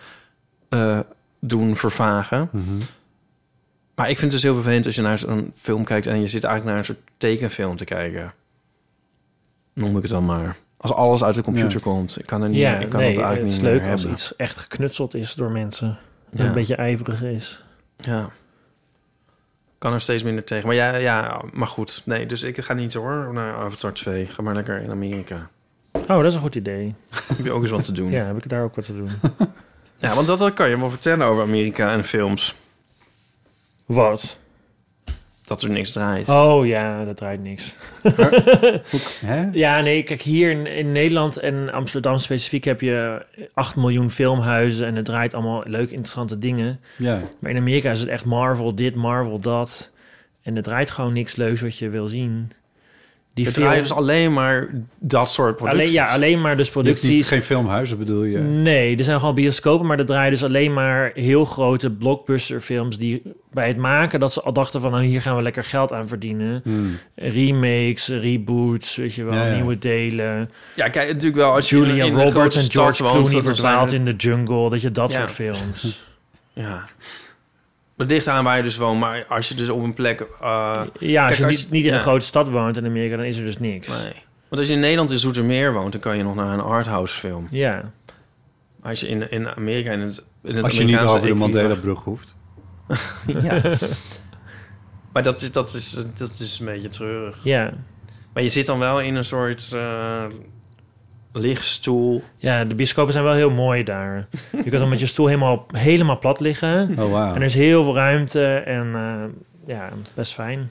doen vervagen. Mm-hmm. Maar ik vind het dus heel vervelend als je naar zo'n film kijkt... en je zit eigenlijk naar een soort tekenfilm te kijken. Noem ik het dan maar. Als alles uit de computer komt. Ik kan het eigenlijk het is niet leuk meer als hebben. iets echt geknutseld is door mensen. Dat Ja. een beetje ijverig is. Ja. Kan er steeds minder tegen. Maar ja, maar goed. Nee, dus ik ga niet hoor naar Avatar 2. Ga maar lekker in Amerika. Oh, dat is een goed idee. Heb je ook eens wat te doen. Ja, heb ik daar ook wat te doen. Ja, want dat kan je wel vertellen over Amerika en films. Wat? Dat er niks draait. Oh ja, dat draait niks. Hè? Ja, nee, kijk, hier in Nederland en Amsterdam specifiek heb je 8 miljoen filmhuizen en het draait allemaal leuke, interessante dingen. Ja. Maar in Amerika is het echt Marvel dit, Marvel dat. En het draait gewoon niks leuks wat je wil zien. Die Het draaien dus alleen maar dat soort producties. alleen maar dus Je hebt niet, producties. geen filmhuizen bedoel je? Nee, er zijn gewoon bioscopen, maar er draaien dus alleen maar heel grote blockbusterfilms die bij het maken dat ze al dachten van nou, hier gaan we lekker geld aan verdienen. Remakes, reboots, weet je wel, Ja, ja. nieuwe delen. Ja, kijk, natuurlijk wel als je Julia in een Roberts grote en stad George woont, Clooney dat er verdwaald zijn- in de jungle, dat je dat Ja. soort films. Ja. Het ligt aan waar je dus woont, maar als je dus op een plek... Ja, als je als niet in ja. een grote stad woont in Amerika, dan is er dus niks. Nee. Want als je in Nederland in Zoetermeer woont, dan kan je nog naar een arthouse film. Ja. Maar als je in Amerika... in het Als je niet Amerikaanse over de equivalent- Mandela-brug hoeft. Ja. Maar dat is een beetje treurig. Ja. Maar je zit dan wel in een soort lichtstoel. Ja, de bioscopen zijn wel heel mooi daar. Je kunt dan met je stoel helemaal plat liggen. Oh, wauw. En er is heel veel ruimte en ja, best fijn.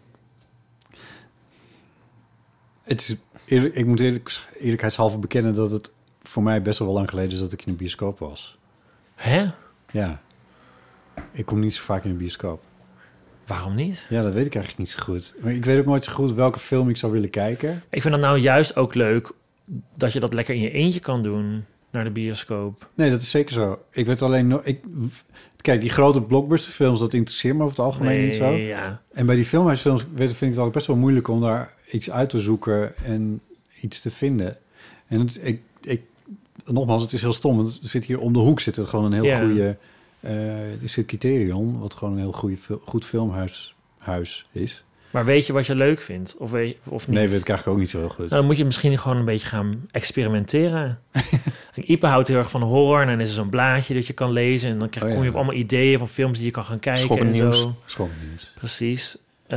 Het is, ik moet eerlijkheidshalve bekennen dat het voor mij best wel lang geleden is dat ik in een bioscoop was. Hè? Ja. Ik kom niet zo vaak in een bioscoop. Waarom niet? Ja, dat weet ik eigenlijk niet zo goed. Maar ik weet ook nooit zo goed welke film ik zou willen kijken. Ik vind dat nou juist ook leuk dat je dat lekker in je eentje kan doen naar de bioscoop. Nee, dat is zeker zo. Ik weet alleen... Kijk, die grote blockbusterfilms, dat interesseert me over het algemeen niet zo. Ja. En bij die filmhuisfilms vind ik het altijd best wel moeilijk om daar iets uit te zoeken en iets te vinden. En nogmaals, het is heel stom, want er zit hier om de hoek zit het gewoon een heel goede... er zit Criterion, wat gewoon een heel goed filmhuis is. Maar weet je wat je leuk vindt? Of niet? Nee, weet ik eigenlijk ook niet zo heel goed. Nou, dan moet je misschien gewoon een beetje gaan experimenteren. Ipe houdt heel erg van horror. En dan is er zo'n blaadje dat je kan lezen. En dan kom je op allemaal ideeën van films die je kan gaan kijken. Schokkennieuws. Zo. Schokkennieuws. Precies.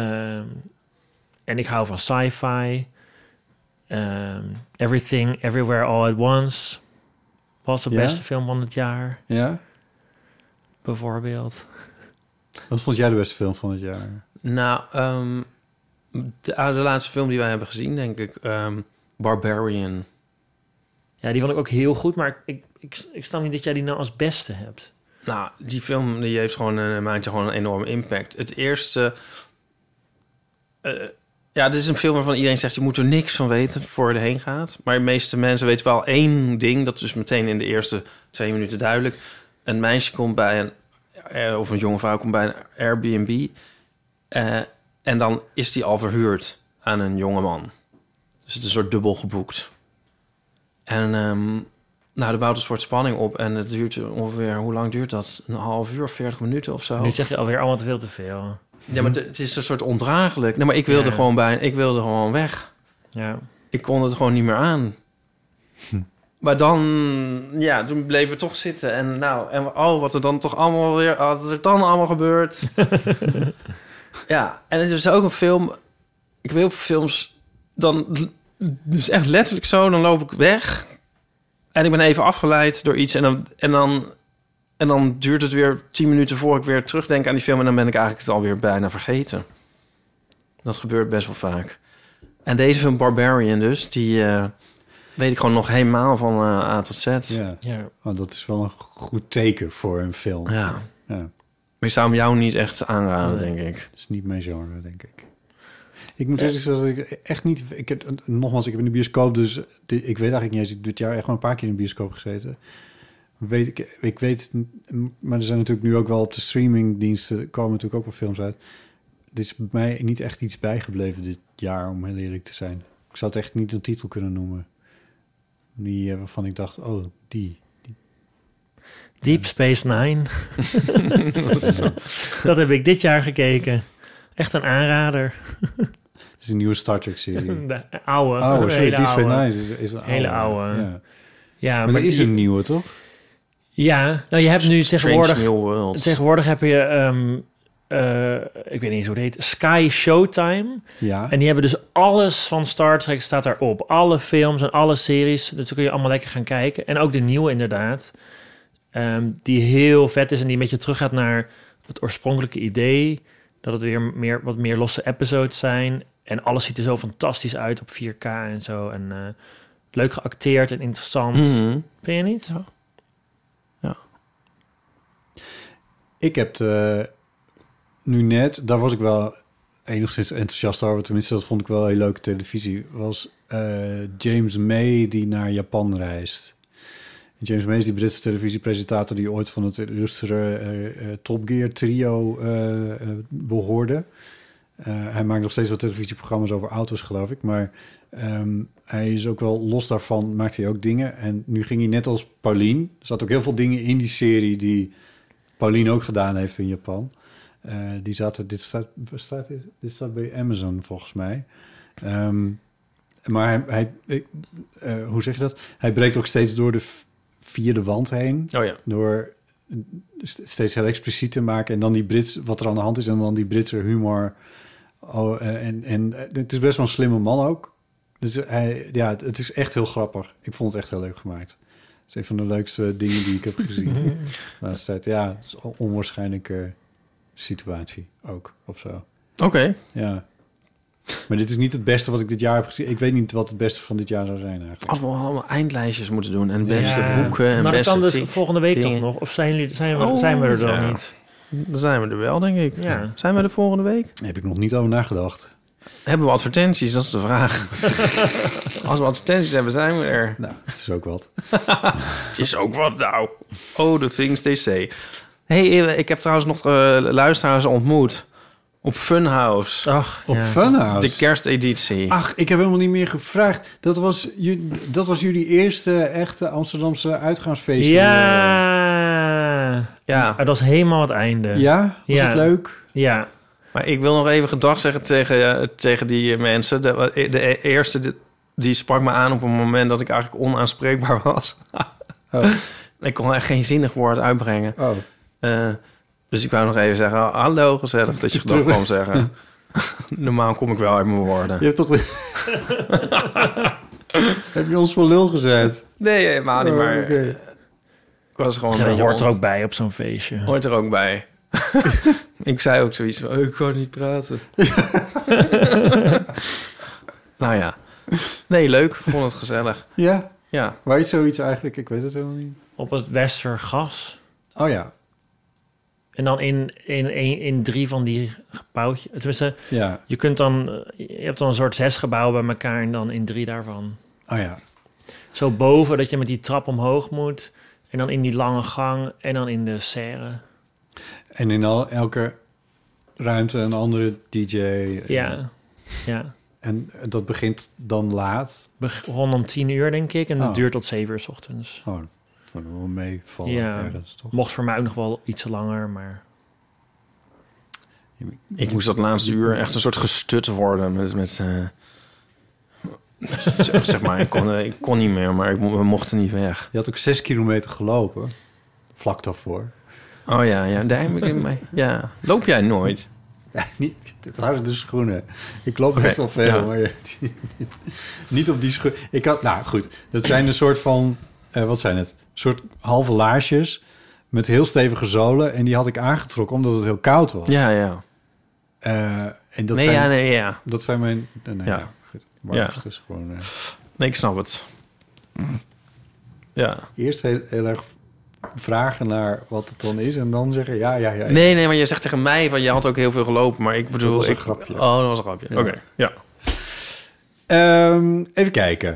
En ik hou van sci-fi. Everything, Everywhere, All at Once. Was de beste film van het jaar. Ja? Bijvoorbeeld. Wat vond jij de beste film van het jaar? Nou, de laatste film die wij hebben gezien, denk ik, Barbarian. Ja, die vond ik ook heel goed, maar ik snap niet dat jij die nou als beste hebt. Nou, die film die heeft maakt gewoon een enorme impact. Het eerste... dit is een film waarvan iedereen zegt... je moet er niks van weten voor je erheen gaat. Maar de meeste mensen weten wel één ding. Dat is meteen in de eerste 2 minuten duidelijk. Een meisje komt bij of een jonge vrouw komt bij een Airbnb... en dan is die al verhuurd aan een jonge man. Dus het is een soort dubbel geboekt. En er bouwt een soort spanning op. En het duurt ongeveer... Hoe lang duurt dat? Een half uur of 40 minuten of zo? Nu zeg je alweer allemaal veel te veel. Ja, maar het is een soort ondraaglijk. Nee, maar ik wilde gewoon weg. Ja. Ik kon het gewoon niet meer aan. Maar dan... Ja, toen bleven we toch zitten. En wat er dan toch allemaal weer... Wat er dan allemaal gebeurt. Ja, en het is ook een film... Ik wil films... Dan... Dus echt letterlijk zo, dan loop ik weg. En ik ben even afgeleid door iets. En dan duurt het weer 10 minuten voor ik weer terugdenk aan die film... en dan ben ik eigenlijk het alweer bijna vergeten. Dat gebeurt best wel vaak. En deze film Barbarian dus, die weet ik gewoon nog helemaal van A tot Z. Ja. Oh, dat is wel een goed teken voor een film. Ja. Maar ik zou hem jou niet echt aanraden, denk ik. Dat is niet mijn genre, denk ik. Ik moet eerlijk zeggen dat ik echt niet... ik heb in de bioscoop, dus ik weet eigenlijk niet... eens dit jaar echt wel een paar keer in de bioscoop gezeten... Ik weet, maar er zijn natuurlijk nu ook wel op de streamingdiensten... komen natuurlijk ook wel films uit. Er is bij mij niet echt iets bijgebleven dit jaar, om heel eerlijk te zijn. Ik zou het echt niet een titel kunnen noemen. Die waarvan ik dacht, die. Deep Space Nine. Dat heb ik dit jaar gekeken. Echt een aanrader. Het is een nieuwe Star Trek-serie. De oude. Sorry, Deep Space Nine is een hele oude. Ja, maar er is een nieuwe, toch? Ja, nou je hebt nu tegenwoordig heb je, ik weet niet eens hoe het heet, Sky Showtime. Ja. En die hebben dus alles van Star Trek staat daarop. Alle films en alle series, dus dan kun je allemaal lekker gaan kijken. En ook de nieuwe inderdaad, die heel vet is en die een beetje teruggaat naar het oorspronkelijke idee. Dat het weer wat meer losse episodes zijn. En alles ziet er zo fantastisch uit op 4K en zo. En leuk geacteerd en interessant. Mm-hmm. Vind je niet? Ja. Ik heb nu net, daar was ik wel enigszins enthousiast over. Tenminste, dat vond ik wel heel leuke televisie. Was James May die naar Japan reist. James May is die Britse televisiepresentator die ooit van het illustere Top Gear trio behoorde. Hij maakt nog steeds wat televisieprogramma's over auto's, geloof ik. Maar hij is ook wel los daarvan, maakt hij ook dingen. En nu ging hij net als Pauline. Er zaten ook heel veel dingen in die serie die Pauline ook gedaan heeft in Japan. Die zaten, dit staat bij Amazon volgens mij. Maar hoe zeg je dat? Hij breekt ook steeds door de vierde wand heen. Oh ja. Door steeds heel expliciet te maken. En dan wat er aan de hand is. En dan die Britse humor. En het is best wel een slimme man ook. Dus het is echt heel grappig. Ik vond het echt heel leuk gemaakt. Het is een van de leukste dingen die ik heb gezien. De laatste tijd. Ja, het is een onwaarschijnlijke situatie ook, of zo. Oké. Ja. Maar dit is niet het beste wat ik dit jaar heb gezien. Ik weet niet wat het beste van dit jaar zou zijn eigenlijk. Als we allemaal eindlijstjes moeten doen en beste boeken en maar beste dat kan dus volgende week dingen. toch nog? Of zijn we er dan niet? Dan zijn we er wel, denk ik. Ja. Zijn we er volgende week? Daar heb ik nog niet over nagedacht. Hebben we advertenties? Dat is de vraag. Als we advertenties hebben, zijn we er. Nou, het is ook wat. Het is ook wat nou. Oh, the things they say. Hey, ik heb trouwens nog luisteraars ontmoet. Op Funhouse. Ach, Op ja. Funhouse. De kersteditie. Ach, ik heb helemaal niet meer gevraagd. Dat was jullie eerste echte Amsterdamse uitgaansfeestje. Ja. Dat was helemaal het einde. Ja? Was Ja. het leuk? Ja. Maar ik wil nog even gedag zeggen tegen die mensen. De eerste die sprak me aan op een moment dat ik eigenlijk onaanspreekbaar was. Oh. Ik kon echt geen zinnig woord uitbrengen. Oh. Dus ik wou nog even zeggen, hallo, gezellig dat je gedag kwam zeggen. Normaal kom ik wel uit mijn woorden. Je hebt toch... Heb je ons voor lul gezet? Nee, helemaal niet, maar oké. ik was gewoon... Je hoort er ook bij op zo'n feestje. Hoort er ook bij. Ik zei ook zoiets van, ik kan niet praten. Nou ja. Nee, leuk. Ik vond het gezellig. Ja? Ja. Waar is zoiets eigenlijk? Ik weet het helemaal niet. Op het Westergas. Oh ja. En dan in 3 van die gebouwtjes. Tenminste, Ja. je hebt dan een soort 6 gebouwen bij elkaar en dan in 3 daarvan. Oh ja. Zo boven dat je met die trap omhoog moet. En dan in die lange gang en dan in de serre. En in elke ruimte een andere DJ. Ja. En dat begint dan laat. Rond om 10 uur, denk ik. En dat Oh. duurt tot 7 uur 's ochtends. Oh, dat kan wel meevallen. Ja. Ergens, toch? Mocht voor mij ook nog wel iets langer, maar... Ik moest dat laatste uur echt een soort gestut worden. Zeg maar, ik kon niet meer, maar we mochten niet weg. Je had ook 6 kilometer gelopen. Vlak daarvoor. Oh ja, daar heb ik mee. Ja. Loop jij nooit? Ja, dit waren de schoenen. Ik loop best wel veel, ja. maar niet op die schoenen. Nou goed, dat zijn een soort van... wat zijn het? Een soort halve laarsjes met heel stevige zolen. En die had ik aangetrokken omdat het heel koud was. Ja. En dat Nee, Dat zijn mijn... Nee, Ja. ja. Goed. Maar Ja. het is gewoon... Nee, ik snap het. Ja. Eerst heel erg vragen naar wat het dan is en dan zeggen ja. Nee, maar je zegt tegen mij van je had ook heel veel gelopen, maar ik bedoel... Dat was een grapje. Oh, dat was een grapje. Ja. Oké, ja. Even kijken.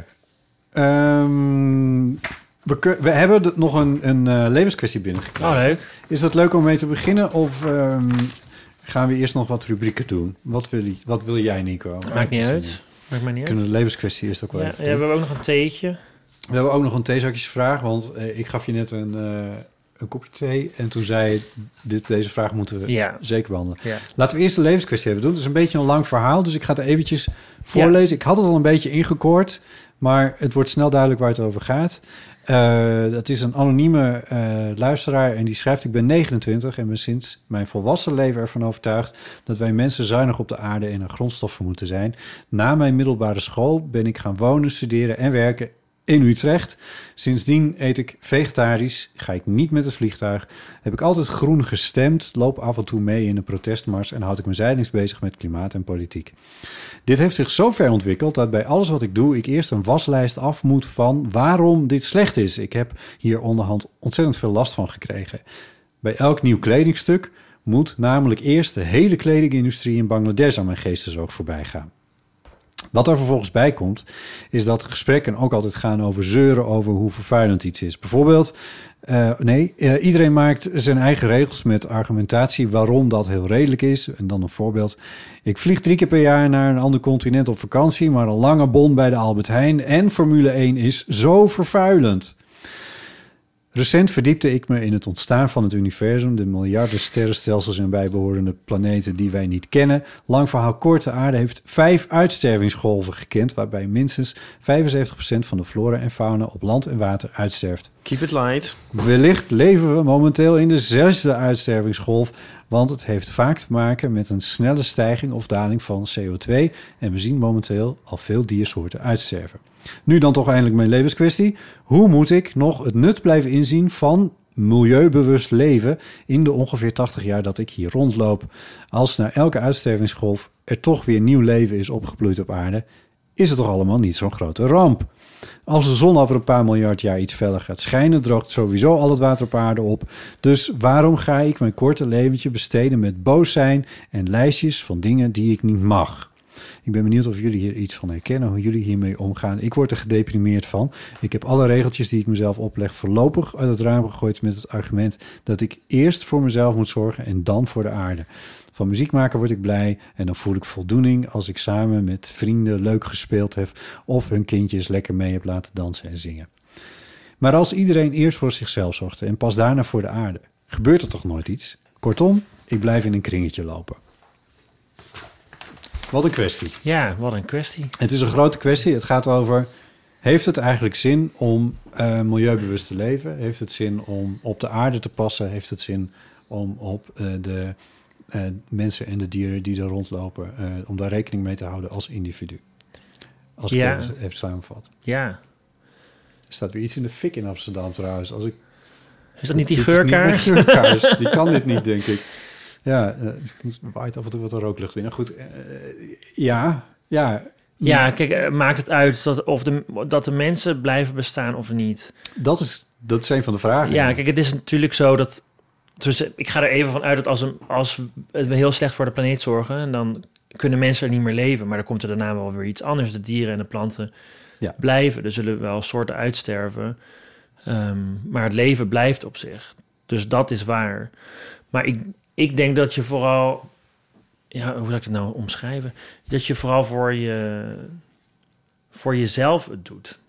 We hebben nog een levenskwestie binnengekregen. Oh, leuk. Is dat leuk om mee te beginnen of gaan we eerst nog wat rubrieken doen? Wat wil jij, Nico? Maakt niet uit. Maakt mij niet uit. Kunnen we de levenskwestie eerst ook wel Ja, even we doen? hebben ook nog een theetje. We hebben ook nog een theezakjesvraag, want ik gaf je net een kopje thee en toen zei je, deze vraag moeten we zeker behandelen. Ja. Laten we eerst de levenskwestie even doen. Het is een beetje een lang verhaal, dus ik ga het eventjes voorlezen. Ik had het al een beetje ingekoord, maar het wordt snel duidelijk waar het over gaat. Dat is een anonieme luisteraar en die schrijft: ik ben 29 en ben sinds mijn volwassen leven ervan overtuigd dat wij mensen zuinig op de aarde en aan grondstoffen moeten zijn. Na mijn middelbare school ben ik gaan wonen, studeren en werken in Utrecht. Sindsdien eet ik vegetarisch, ga ik niet met het vliegtuig, heb ik altijd groen gestemd, loop af en toe mee in een protestmars en houd ik me zijdelings bezig met klimaat en politiek. Dit heeft zich zo ver ontwikkeld dat bij alles wat ik doe, ik eerst een waslijst af moet van waarom dit slecht is. Ik heb hier onderhand ontzettend veel last van gekregen. Bij elk nieuw kledingstuk moet namelijk eerst de hele kledingindustrie in Bangladesh aan mijn geestesoog voorbij gaan. Wat er vervolgens bij komt, is dat gesprekken ook altijd gaan over zeuren over hoe vervuilend iets is. Bijvoorbeeld, iedereen maakt zijn eigen regels met argumentatie waarom dat heel redelijk is. En dan een voorbeeld. Ik vlieg 3 keer per jaar naar een ander continent op vakantie, maar een lange bon bij de Albert Heijn en Formule 1 is zo vervuilend. Recent verdiepte ik me in het ontstaan van het universum, de miljarden sterrenstelsels en bijbehorende planeten die wij niet kennen. Lang verhaal kort, de aarde heeft 5 uitstervingsgolven gekend, waarbij minstens 75% van de flora en fauna op land en water uitsterft. Keep it light. Wellicht leven we momenteel in de 6e uitstervingsgolf, want het heeft vaak te maken met een snelle stijging of daling van CO2 en we zien momenteel al veel diersoorten uitsterven. Nu dan toch eindelijk mijn levenskwestie. Hoe moet ik nog het nut blijven inzien van milieubewust leven in de ongeveer 80 jaar dat ik hier rondloop? Als na elke uitstervingsgolf er toch weer nieuw leven is opgebloeid op aarde is het toch allemaal niet zo'n grote ramp. Als de zon over een paar miljard jaar iets feller gaat schijnen, droogt sowieso al het water op aarde op. Dus waarom ga ik mijn korte leventje besteden met boos zijn en lijstjes van dingen die ik niet mag? Ik ben benieuwd of jullie hier iets van herkennen, hoe jullie hiermee omgaan. Ik word er gedeprimeerd van. Ik heb alle regeltjes die ik mezelf opleg voorlopig uit het raam gegooid met het argument dat ik eerst voor mezelf moet zorgen en dan voor de aarde. Van muziek maken word ik blij en dan voel ik voldoening als ik samen met vrienden leuk gespeeld heb of hun kindjes lekker mee heb laten dansen en zingen. Maar als iedereen eerst voor zichzelf zorgde en pas daarna voor de aarde, gebeurt er toch nooit iets? Kortom, ik blijf in een kringetje lopen. Wat een kwestie. Ja, wat een kwestie. Het is een grote kwestie. Het gaat over, heeft het eigenlijk zin om milieubewust te leven? Heeft het zin om op de aarde te passen? Heeft het zin om op de mensen en de dieren die er rondlopen, om daar rekening mee te houden als individu? Als ik het even samenvat. Ja. Er staat weer iets in de fik in Amsterdam trouwens. Is dat niet die Dit is geurkaars? niet mijn geurkaars. Die kan dit niet, denk ik. Ja, waait af en toe wat de rooklucht binnen. Goed, ja. Ja, kijk, maakt het uit dat de mensen blijven bestaan of niet? Dat is een van de vragen. Ja, kijk, het is natuurlijk zo dat... Dus ik ga er even van uit dat als we heel slecht voor de planeet zorgen, en dan kunnen mensen er niet meer leven. Maar dan komt er daarna wel weer iets anders. De dieren en de planten blijven. Er zullen wel soorten uitsterven. Maar het leven blijft op zich. Dus dat is waar. Maar ik denk dat je vooral... Ja, hoe zou ik het nou omschrijven? Dat je vooral voor jezelf het doet.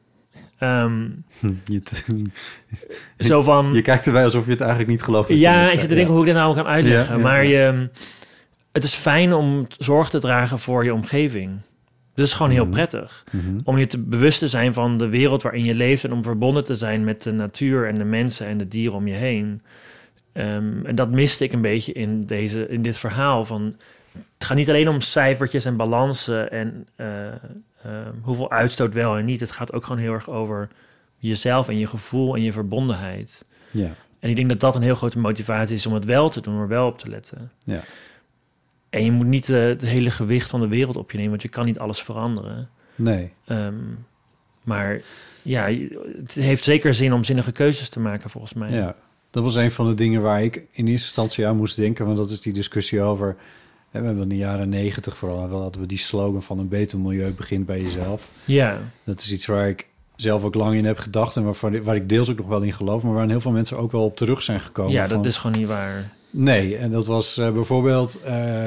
Zo van... Je kijkt erbij alsof je het eigenlijk niet gelooft. Ja, ik zit te denken hoe ik dit nou kan uitleggen. Ja, maar het is fijn om zorg te dragen voor je omgeving. Dat is gewoon heel prettig. Om je te bewust te zijn van de wereld waarin je leeft en om verbonden te zijn met de natuur en de mensen en de dieren om je heen. En dat miste ik een beetje in dit verhaal. Van, het gaat niet alleen om cijfertjes en balansen en hoeveel uitstoot wel en niet. Het gaat ook gewoon heel erg over jezelf en je gevoel en je verbondenheid. Ja. En ik denk dat dat een heel grote motivatie is om het wel te doen, om er wel op te letten. Ja. En je moet niet het hele gewicht van de wereld op je nemen, want je kan niet alles veranderen. Nee. Maar ja, het heeft zeker zin om zinnige keuzes te maken, volgens mij. Ja, dat was een van de dingen waar ik in eerste instantie aan moest denken, want dat is die discussie over... We hebben in de jaren 90 vooral, wel hadden we die slogan van een beter milieu begint bij jezelf. Ja. Dat is iets waar ik zelf ook lang in heb gedacht en waar ik deels ook nog wel in geloof, maar waar heel veel mensen ook wel op terug zijn gekomen. Ja, dat is gewoon niet waar. Nee, en dat was bijvoorbeeld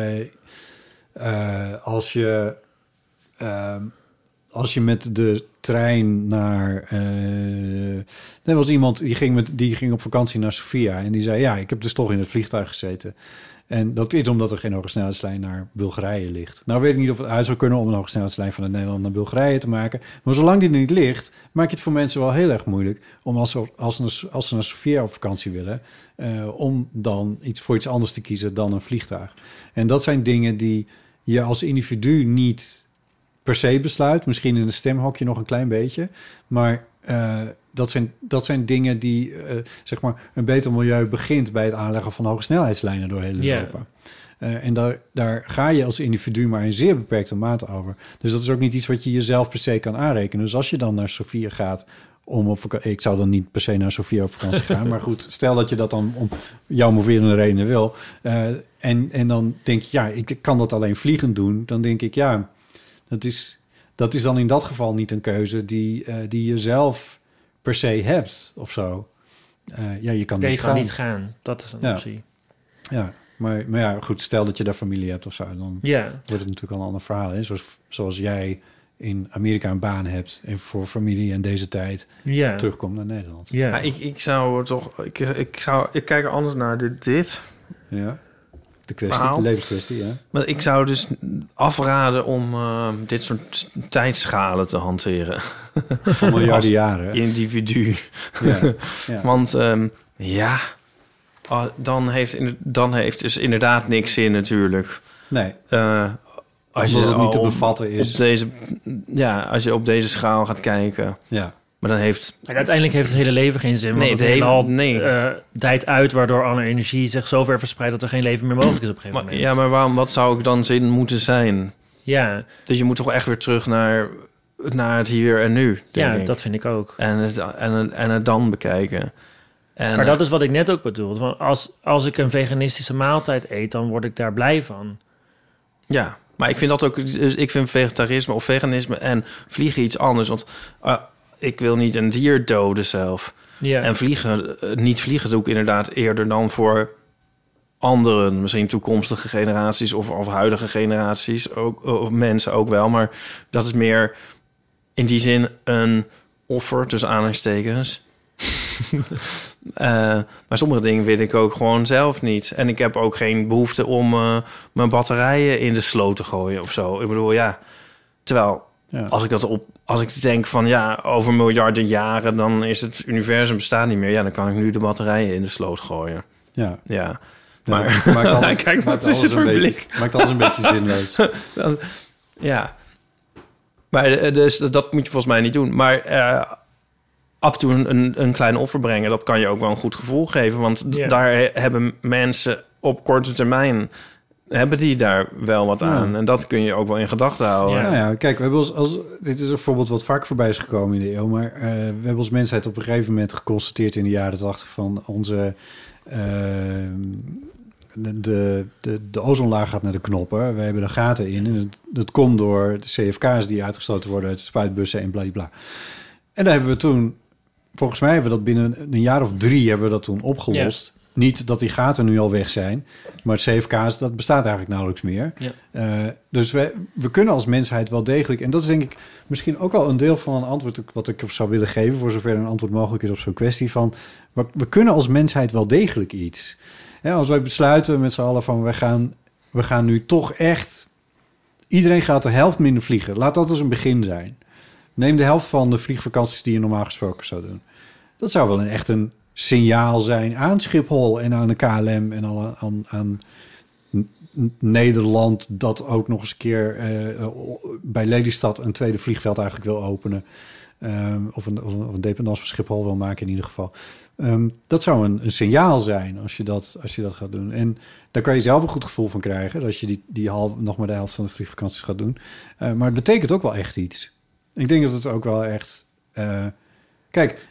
als je met de trein naar... er was iemand die ging op vakantie naar Sofia en die zei, ja, ik heb dus toch in het vliegtuig gezeten. En dat is omdat er geen hogesnelheidslijn naar Bulgarije ligt. Nou weet ik niet of het uit zou kunnen om een hogesnelheidslijn van Nederland naar Bulgarije te maken. Maar zolang die er niet ligt, maak je het voor mensen wel heel erg moeilijk om als ze naar Sofia op vakantie willen, om dan voor iets anders te kiezen dan een vliegtuig. En dat zijn dingen die je als individu niet per se besluit. Misschien in een stemhokje nog een klein beetje. Maar dat zijn dingen die, zeg maar, een beter milieu begint bij het aanleggen van hogesnelheidslijnen door heel Europa. En daar ga je als individu maar in zeer beperkte mate over. Dus dat is ook niet iets wat je jezelf per se kan aanrekenen. Dus als je dan naar Sofia gaat om op vakantie... Ik zou dan niet per se naar Sofia op vakantie gaan. Maar goed, stel dat je dat dan om jouw moverende redenen wil. En dan denk je, ja, ik kan dat alleen vliegend doen. Dan denk ik, ja, dat is dan in dat geval niet een keuze die je zelf per se hebt of zo. Ja, je kan niet gaan. Dat is een optie. Ja, maar ja, goed, stel dat je daar familie hebt of zo, dan wordt het natuurlijk al een ander verhaal. Hè? Zoals jij in Amerika een baan hebt en voor familie en deze tijd terugkomt naar Nederland. Ja, maar ik zou toch... Ik kijk anders naar dit. Ja. De levenskwestie, ja. Maar ik zou dus afraden om dit soort tijdschalen te hanteren. Van miljarden jaren. Individu. Ja. Want dan heeft dus inderdaad niks zin natuurlijk. Nee. Als het niet te bevatten is. Als je op deze schaal gaat kijken. Ja. Maar dan uiteindelijk heeft het hele leven geen zin. Want het dijt uit, waardoor alle energie zich zo ver verspreidt dat er geen leven meer mogelijk is op een gegeven moment. Ja, maar wat zou ik dan zin moeten zijn? Ja. Dus je moet toch echt weer terug naar naar het hier en nu, denk ik. Dat vind ik ook. En het dan bekijken. En, Maar dat is wat ik net ook bedoelde. Want als ik een veganistische maaltijd eet, dan word ik daar blij van. Ja, maar ik vind dat ook... Ik vind vegetarisme of veganisme en vliegen iets anders. Want ik wil niet een dier doden zelf. Ja. En niet vliegen doe ik inderdaad eerder dan voor anderen. Misschien toekomstige generaties of huidige generaties. Of mensen ook wel. Maar dat is meer in die zin een offer, tussen aanhalingstekens. Maar sommige dingen weet ik ook gewoon zelf niet. En ik heb ook geen behoefte om mijn batterijen in de sloot te gooien of zo. Ik bedoel, ja. Terwijl, als ik denk van over miljarden jaren, dan is het universum bestaat niet meer. Ja, dan kan ik nu de batterijen in de sloot gooien. Ja. Maar kijk, wat is het voor blik? Maakt alles een beetje zinloos. Ja. Maar dus dat moet je volgens mij niet doen. Maar af en toe een klein offer brengen, dat kan je ook wel een goed gevoel geven. Want daar hebben mensen op korte termijn, hebben die daar wel wat aan. En dat kun je ook wel in gedachten houden. Ja, kijk, we hebben dit is een voorbeeld wat vaak voorbij is gekomen in de eeuw. Maar we hebben als mensheid op een gegeven moment geconstateerd in de jaren 80 van onze... De ozonlaag gaat naar de knoppen. We hebben er gaten in. En dat komt door de CFK's die uitgestoten worden uit de spuitbussen en bladibla. En daar hebben we toen... Volgens mij hebben we dat binnen een jaar of 3 hebben we dat toen opgelost. Ja. Niet dat die gaten nu al weg zijn. Maar het CFK's, dat bestaat eigenlijk nauwelijks meer. Ja. Dus we kunnen als mensheid wel degelijk... En dat is denk ik misschien ook wel een deel van een antwoord... wat ik zou willen geven, voor zover een antwoord mogelijk is op zo'n kwestie van... We kunnen als mensheid wel degelijk iets. Ja, als wij besluiten met z'n allen van... we gaan nu toch echt... Iedereen gaat de helft minder vliegen. Laat dat eens een begin zijn. Neem de helft van de vliegvakanties die je normaal gesproken zou doen. Dat zou wel echt een signaal zijn aan Schiphol en aan de KLM en aan Nederland... dat ook nog eens een keer bij Lelystad een tweede vliegveld eigenlijk wil openen. Of een dependance van Schiphol wil maken in ieder geval. Dat zou een signaal zijn als je dat gaat doen. En daar kan je zelf een goed gevoel van krijgen... als je nog maar de helft van de vliegvakanties gaat doen. Maar het betekent ook wel echt iets. Ik denk dat het ook wel echt... Kijk,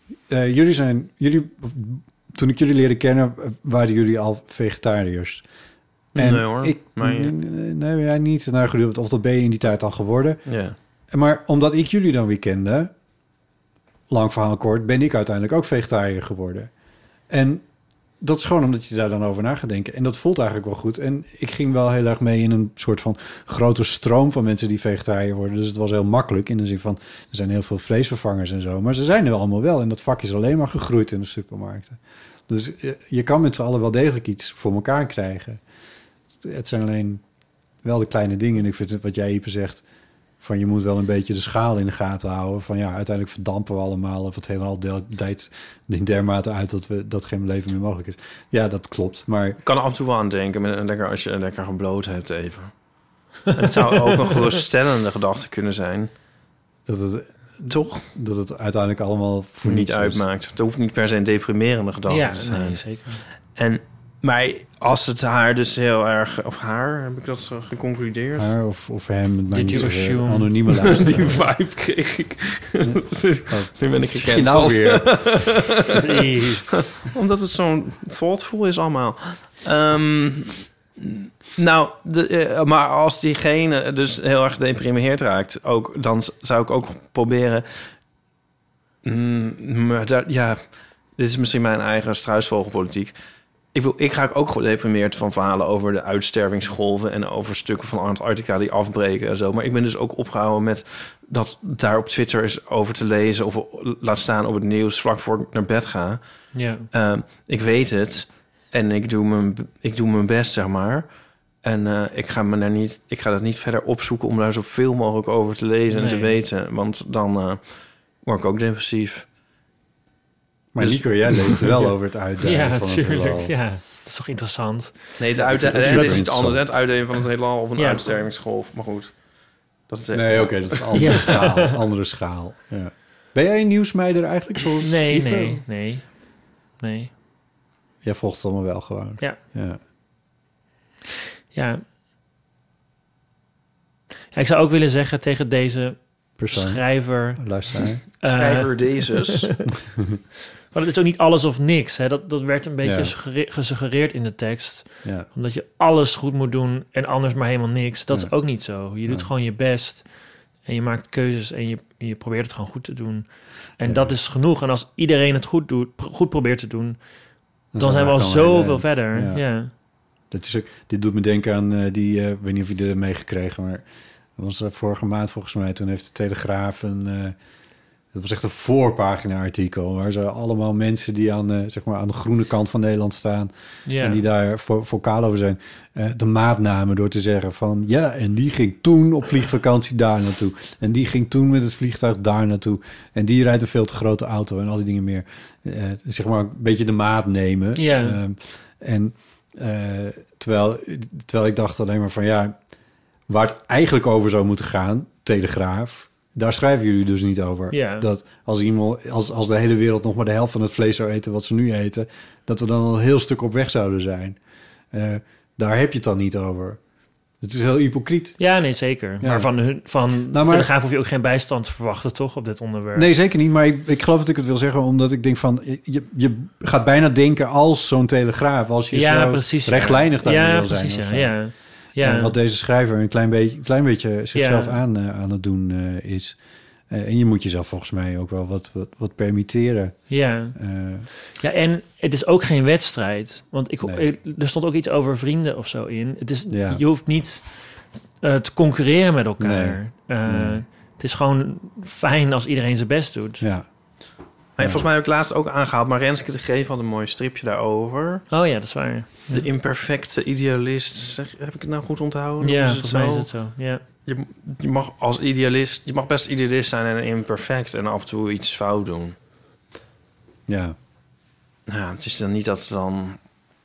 toen ik jullie leerde kennen... waren jullie al vegetariërs. En nee hoor. Nee, jij niet. Nou, of dat ben je in die tijd al geworden. Ja. Maar omdat ik jullie dan weer kende... lang verhaal kort, ben ik uiteindelijk ook vegetariër geworden. En dat is gewoon omdat je daar dan over na gaat denken. En dat voelt eigenlijk wel goed. En ik ging wel heel erg mee in een soort van grote stroom van mensen die vegetariër worden. Dus het was heel makkelijk in de zin van... er zijn heel veel vleesvervangers en zo. Maar ze zijn er allemaal wel. En dat vak is alleen maar gegroeid in de supermarkten. Dus je kan met z'n allen wel degelijk iets voor elkaar krijgen. Het zijn alleen wel de kleine dingen. En ik vind het, wat jij, Ipe, zegt... van je moet wel een beetje de schaal in de gaten houden. Van uiteindelijk verdampen we allemaal... of het helemaal dijt in dermate uit... dat geen leven meer mogelijk is. Ja, dat klopt, maar... Ik kan er af en toe wel aan denken... als je lekker gebloot hebt even. En het zou ook een geruststellende gedachte kunnen zijn. Dat het uiteindelijk allemaal voor niet uitmaakt. Het hoeft niet per se een deprimerende gedachte te zijn. Nee, zeker. Maar als het haar dus heel erg... Of haar, heb ik dat geconcludeerd? Haar of hem. Did you assume? Anonieme luisteraar. Die vibe kreeg ik. Nu ben ik gekend. Nou weer. Omdat het zo'n thoughtful is allemaal. Maar als diegene dus heel erg gedeprimeerd raakt... dan zou ik ook proberen... dit is misschien mijn eigen struisvogelpolitiek... Ik ga ook gedeprimeerd van verhalen over de uitstervingsgolven... en over stukken van Antarctica die afbreken en zo. Maar ik ben dus ook opgehouden met dat daar op Twitter is over te lezen... of laat staan op het nieuws vlak voor ik naar bed ga. Ja. Ik weet het en ik doe mijn best, zeg maar. En ik ga dat niet verder opzoeken... om daar zoveel mogelijk over te lezen en te weten. Want dan word ik ook depressief. Maar Nico, jij leest er wel over het uitdelen van het heelal. Ja, dat is toch interessant? Nee, het is niet anders. Het uitdelen van het heelal of een uitstervingsgolf. Maar goed. Dat is dat is een andere schaal. Andere schaal. Ja. Ben jij een nieuwsmeider eigenlijk? Zoals Nee. Jij volgt het allemaal wel gewoon. Ja, ik zou ook willen zeggen tegen deze persoon, schrijver. luisteraar. Schrijver Dezes. Maar het is ook niet alles of niks. Hè? Dat werd een beetje Ja. gesuggereerd in de tekst. Ja. Omdat je alles goed moet doen en anders maar helemaal niks. Dat Ja. is ook niet zo. Je doet Nee. gewoon je best. En je maakt keuzes en je probeert het gewoon goed te doen. En Ja. dat is genoeg. En als iedereen het goed probeert te doen... dan zijn we al gewoon zoveel heel verder. eind. Ja. Dat is ook, dit doet me denken aan ik weet niet of je dit hebt meegekregen, maar dat was vorige maand volgens mij. Toen heeft de Telegraaf dat was echt een voorpagina-artikel, waar ze allemaal mensen die aan, zeg maar aan de groene kant van Nederland staan Ja. en die daar vocaal over zijn, de maat namen door te zeggen van ja, en die ging toen op vliegvakantie daar naartoe. En die ging toen met het vliegtuig daar naartoe. En die rijdt een veel te grote auto en al die dingen meer. Zeg maar een beetje de maat nemen. Ja. Terwijl ik dacht alleen maar van ja, waar het eigenlijk over zou moeten gaan, Telegraaf, daar schrijven jullie dus niet over. Ja. Dat als de hele wereld nog maar de helft van het vlees zou eten wat ze nu eten, dat we dan al een heel stuk op weg zouden zijn. Daar heb je het dan niet over. Het is heel hypocriet. Ja, nee, zeker. Ja. Maar van maar- Telegraaf hoef je ook geen bijstand te verwachten, toch, op dit onderwerp? Nee, zeker niet. Maar ik geloof dat ik het wil zeggen, omdat ik denk van je gaat bijna denken als zo'n Telegraaf, als je ja, zo precies. rechtlijnig daarin ja, wil zijn. precies, of ja. zo. Ja. Ja. Wat deze schrijver een klein beetje zichzelf Ja. aan het doen is. En je moet jezelf volgens mij ook wel wat permitteren. Ja. Eh, Ja, en het is ook geen wedstrijd. Want Nee. er stond ook iets over vrienden of zo in. Het is, Ja. Je hoeft niet te concurreren met elkaar. Nee. Het is gewoon fijn als iedereen zijn best doet. ja. Maar volgens mij heb ik laatst ook aangehaald, maar Renske de Geef had een mooi stripje daarover. Oh ja, dat is waar. De imperfecte idealist. Heb ik het nou goed onthouden? Ja, Of volgens mij is het zo. Ja. Je mag als idealist, je mag best idealist zijn en imperfect en af en toe iets fout doen. Ja. Ja, het is dan niet dat dan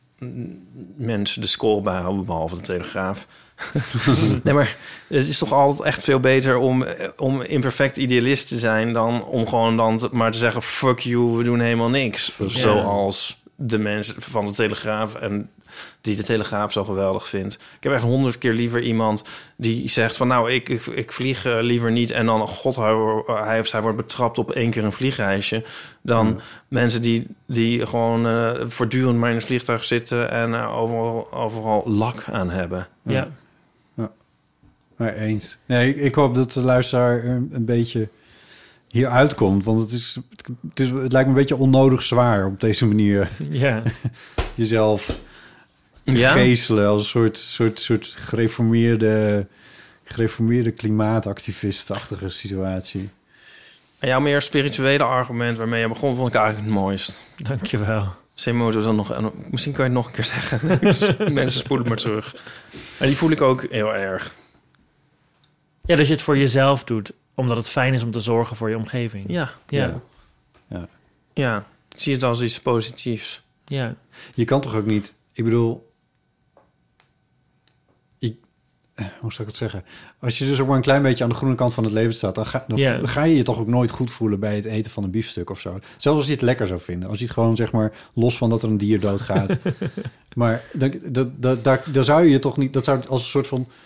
mensen de score bijhouden, behalve de Telegraaf. Nee, maar het is toch altijd echt veel beter om imperfect idealist te zijn dan om gewoon dan maar te zeggen fuck you, we doen helemaal niks. Ja. Zoals de mensen van de Telegraaf en die de Telegraaf zo geweldig vindt. Ik heb echt 100 keer liever iemand die zegt van nou, ik vlieg liever niet en dan god, hij of zij wordt betrapt op 1 keer een vliegreisje, dan mensen die gewoon voortdurend maar in het vliegtuig zitten en overal lak aan hebben. Ja. Maar eens. Nee, ik hoop dat de luisteraar een beetje hier uitkomt. Want het lijkt me een beetje onnodig zwaar op deze manier Ja. jezelf Ja? geeselen als een soort gereformeerde klimaatactivist-achtige situatie. En jouw meer spirituele argument waarmee je begon, vond ik eigenlijk het mooist. Dankjewel. Semoto dan nog, misschien kan je het nog een keer zeggen. Mensen spoelen maar terug. En die voel ik ook heel erg. Ja, dat je het voor jezelf doet, omdat het fijn is om te zorgen voor je omgeving. Ja, Ja. ja. Ik zie het als iets positiefs. Ja. Je kan toch ook niet... Ik bedoel... hoe zou ik het zeggen? Als je dus ook maar een klein beetje aan de groene kant van het leven staat, dan ga je je toch ook nooit goed voelen bij het eten van een biefstuk of zo. Zelfs als je het lekker zou vinden. Als je het gewoon, zeg maar, los van dat er een dier doodgaat. Maar dan zou je toch niet... Dat zou als een soort van...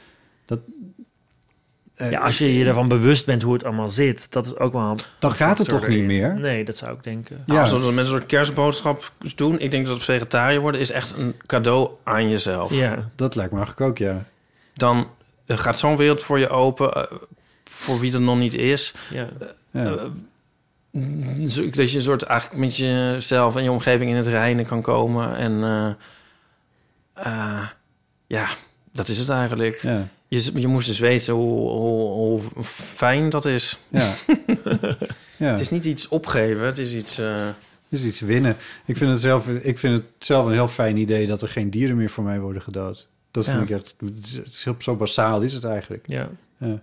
Ja, als je je ervan bewust bent hoe het allemaal zit, dat is ook wel... Dan gaat het toch niet meer? Nee, dat zou ik denken. Ja. Als we mensen een soort kerstboodschap doen, ik denk dat het vegetariër worden is echt een cadeau aan jezelf. Ja. Dat lijkt me eigenlijk ook, ja. Dan gaat zo'n wereld voor je open, voor wie er nog niet is. Ja. Ja. Dat je een soort eigenlijk met jezelf en je omgeving in het reinen kan komen. En ja, dat is het eigenlijk. Ja. Je moest dus weten hoe fijn dat is. Ja. Ja. Het is niet iets opgeven, het is iets... Het is iets winnen. Ik vind het zelf een heel fijn idee dat er geen dieren meer voor mij worden gedood. Dat vind ik echt... Het is heel, zo basaal is het eigenlijk. Ja. Ja.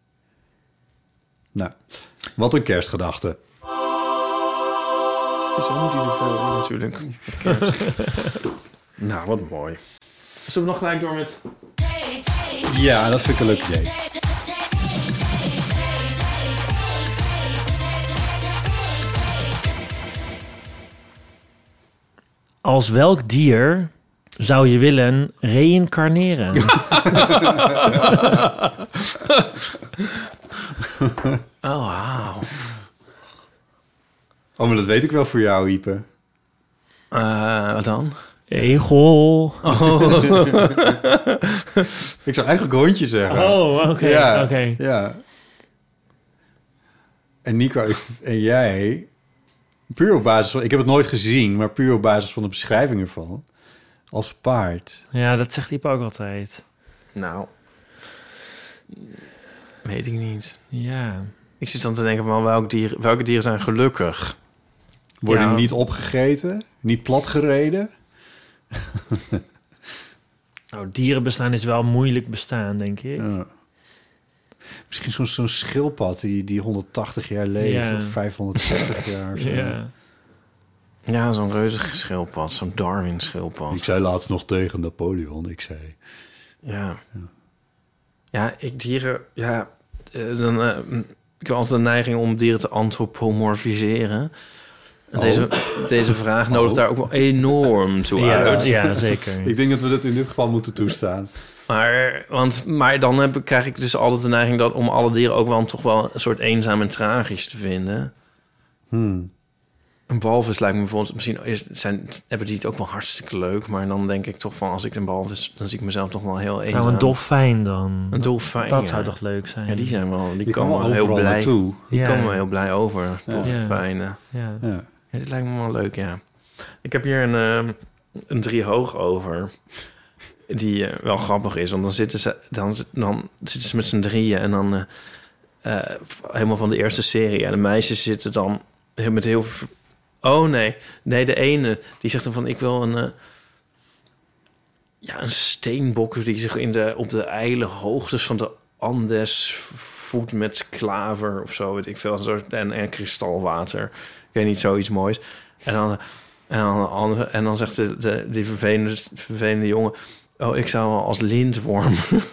Nou, wat een kerstgedachte. Zo moet hij er veel in natuurlijk. Nou, wat mooi. Zullen we nog gelijk door met... Ja, dat vind ik een leuk idee. Als welk dier Zou je willen reïncarneren? Oh, wauw. Oh, maar dat weet ik wel voor jou, Ipe. Wat dan? Egel. Ik zou eigenlijk hondje zeggen. Oh, oké. Ja, oké. ja. En Nico en jij, puur op basis van... Ik heb het nooit gezien, maar puur op basis van de beschrijving ervan. Als paard. Ja, dat zegt Ipe ook altijd. Nou, weet ik niet. Ja. Ik zit dan te denken van welke dieren zijn gelukkig? Worden Ja. niet opgegeten, niet platgereden. Nou, dierenbestaan is wel moeilijk bestaan, denk ik. Ja. Misschien zo'n schildpad die 180 jaar leeft. Ja. Of 560 jaar. Of zo. Ja. Ja, zo'n reuzige schildpad, zo'n Darwin-schildpad. Ik zei laatst nog tegen Napoleon, ik zei... Ja. Ja, dieren... Ja, ik heb altijd de neiging om dieren te antropomorfiseren. En deze vraag nodigt daar ook wel enorm toe uit. Ja, zeker. Ik denk dat we dat in dit geval moeten toestaan. Maar dan krijg ik dus altijd de neiging dat om alle dieren ook wel toch wel een soort eenzaam en tragisch te vinden. Een walvis lijkt me bijvoorbeeld... Misschien hebben die het ook wel hartstikke leuk. Maar dan denk ik toch van... Als ik een walvis... Dan zie ik mezelf toch wel heel eenzaam. Nou, een dolfijn dan. Een dolfijn, Dat ja. zou toch leuk zijn? Ja, die zijn wel... Die Die komen komen wel heel overal blij. naartoe. Die Ja. komen wel heel blij over. Ja. Dolfijnen. Ja. Ja. Ja, dit lijkt me wel leuk, ja. Ik heb hier een driehoog over. Die wel grappig is. Want dan zitten ze met z'n drieën. En dan helemaal van de eerste serie. En de meisjes zitten dan met heel veel... Oh, nee. Nee, de ene die zegt dan van... Ik wil een steenbok die zich op de ijle hoogtes van de Andes voedt met klaver of zo, weet ik veel. En kristalwater. Ik weet niet, zoiets moois. En dan zegt die vervelende jongen... Oh, ik zou wel als lintworm...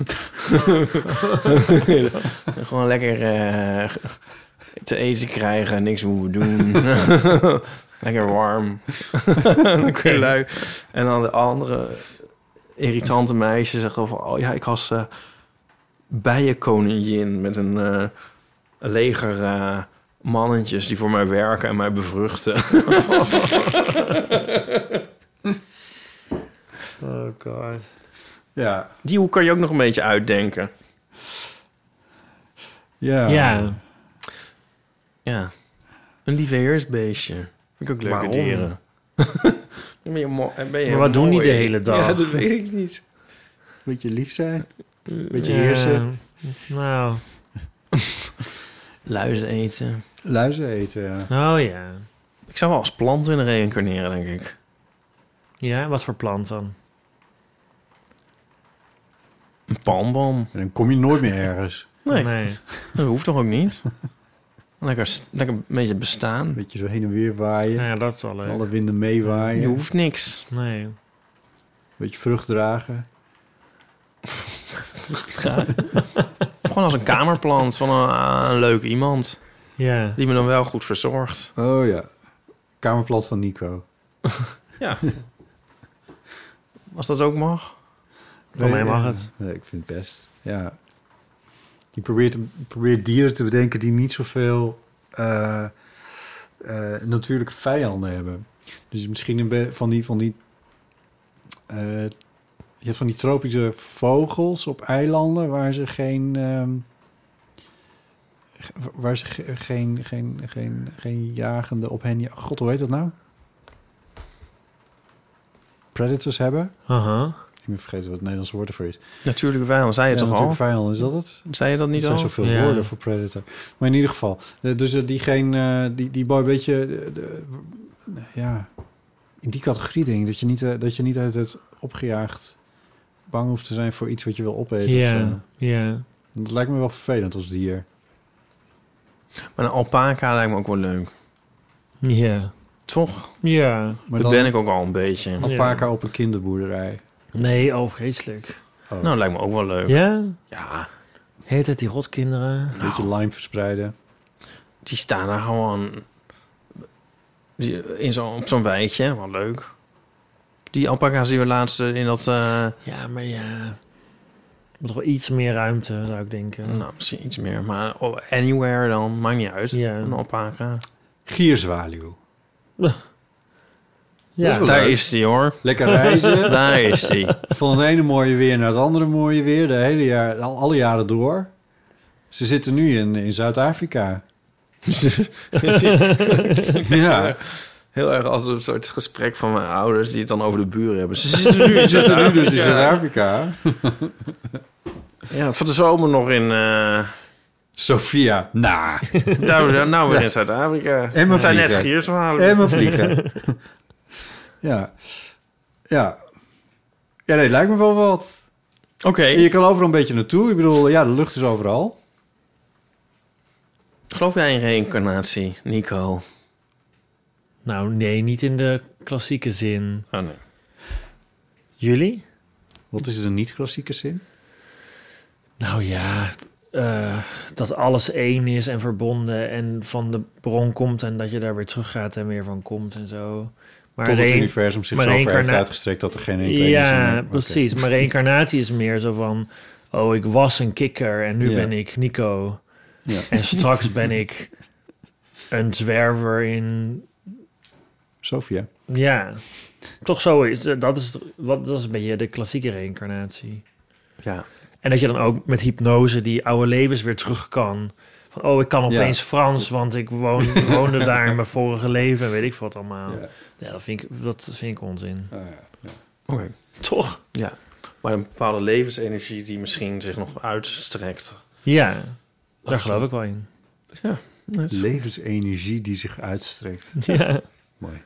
Gewoon lekker te eten krijgen en niks hoeven doen. Lekker warm. Lekker lui. En dan de andere irritante meisje zegt dan van... Oh ja, ik was bijenkoningin met een leger mannetjes die voor mij werken en mij bevruchten. Oh god. Ja. Die hoek kan je ook nog een beetje uitdenken. Ja. Ja. Ja. Een lieveheersbeestje. Vind ik ook leuke Waarom? dieren. Ben je Maar wat doen die de hele dag? Ja, dat weet ik niet. Beetje lief zijn. Beetje Ja. heersen. Nou. Luizen eten. Luizen eten, ja. Oh ja. Ik zou wel als plant willen reïncarneren, denk ik. Ja, wat voor plant dan? Een palmboom. En dan kom je nooit meer ergens. Nee. Dat hoeft toch ook niet? Lekker een beetje bestaan. Een beetje zo heen en weer waaien. Nou ja, dat is wel leuk. Alle winden meewaaien. Je hoeft niks. Nee. Beetje vrucht dragen. Gewoon als een kamerplant van een leuk iemand. Ja. Die me dan wel goed verzorgt. Oh ja. Kamerplant van Nico. Ja. Als dat ook mag. Van mij mag het. Nee, ik vind het best. Ja. Je probeert dieren te bedenken die niet zoveel natuurlijke vijanden hebben. Dus misschien van die je hebt van die tropische vogels op eilanden waar ze geen jagende op hen... God, hoe heet dat nou? Predators hebben. Ik ben vergeten wat het Nederlandse woord ervoor is. Natuurlijke vijanden, zei je toch al? Natuurlijke vijanden, is dat het? Zei je dat niet Er al? zijn zoveel woorden voor predator. Maar in ieder geval, dus die boy een beetje... ja, in die categorie denk ik dat je niet uit het opgejaagd bang hoeft te zijn voor iets wat je wil opeten. of zo. Ja. Dat lijkt me wel vervelend als dier. Maar een alpaca lijkt me ook wel leuk. Ja. Toch? Ja. Maar Dat dan ben ik ook al een beetje. alpaca op een kinderboerderij. Nee, oh, vreselijk. Oh. Nou, lijkt me ook wel leuk. Ja? Ja, Heet het die rotkinderen? Een beetje lime verspreiden. die staan daar gewoon op zo'n weidje. Wel leuk. Die alpaca's die we laatst in dat... Ja, maar ja... Moet toch wel iets meer ruimte, zou ik denken. Nou, misschien iets meer. Maar anywhere dan, maakt niet uit. Ja. Een alpaca. Gierzwaluw. Ja, wel Daar leuk. is die, hoor. Lekker reizen. Daar is die. Van het ene mooie weer naar het andere mooie weer. De hele jaar, alle jaren door. Ze zitten nu in Zuid-Afrika. Ja. Heel erg als een soort gesprek van mijn ouders... die het dan over de buren hebben. Ze zitten nu in Ze zitten nu dus in Zuid-Afrika. Zuid-Afrika. Ja, voor de zomer nog in... Sofia. Nou. nou weer in Zuid-Afrika. En Het zijn net vliegen. gierzwalen. En maar vliegen. Ja. Ja. Ja, nee, lijkt me wel wat. Oké. En je kan overal een beetje naartoe. Ik bedoel, ja, de lucht is overal. Geloof jij in reïncarnatie, Nico? nou nee, niet in de klassieke zin. Oh, nee. Jullie? Wat is een niet-klassieke zin? Nou ja, dat alles één is en verbonden en van de bron komt en dat je daar weer terug gaat en weer van komt en zo. Maar Tot het reïn- universum zich maar zo ver heeft reïncarna- uitgestrekt dat er geen enkele zin Ja, meer... precies. Oké. Maar reïncarnatie is meer zo van... Oh, ik was een kikker en nu Ja. ben ik Nico. Ja. En straks ben ik een zwerver in... Sofia. Ja, toch zo is. Dat is een beetje de klassieke reïncarnatie. Ja. En dat je dan ook met hypnose die oude levens weer terug kan. Van, oh, ik kan opeens Frans, want ik woonde daar in mijn vorige leven. Weet ik wat allemaal. Ja. Ja, dat vind ik onzin. Oké. Toch? Ja. Maar een bepaalde levensenergie die misschien zich nog uitstrekt. Ja, daar geloof ik wel in. Ja. Levensenergie die zich uitstrekt. Ja. Mooi.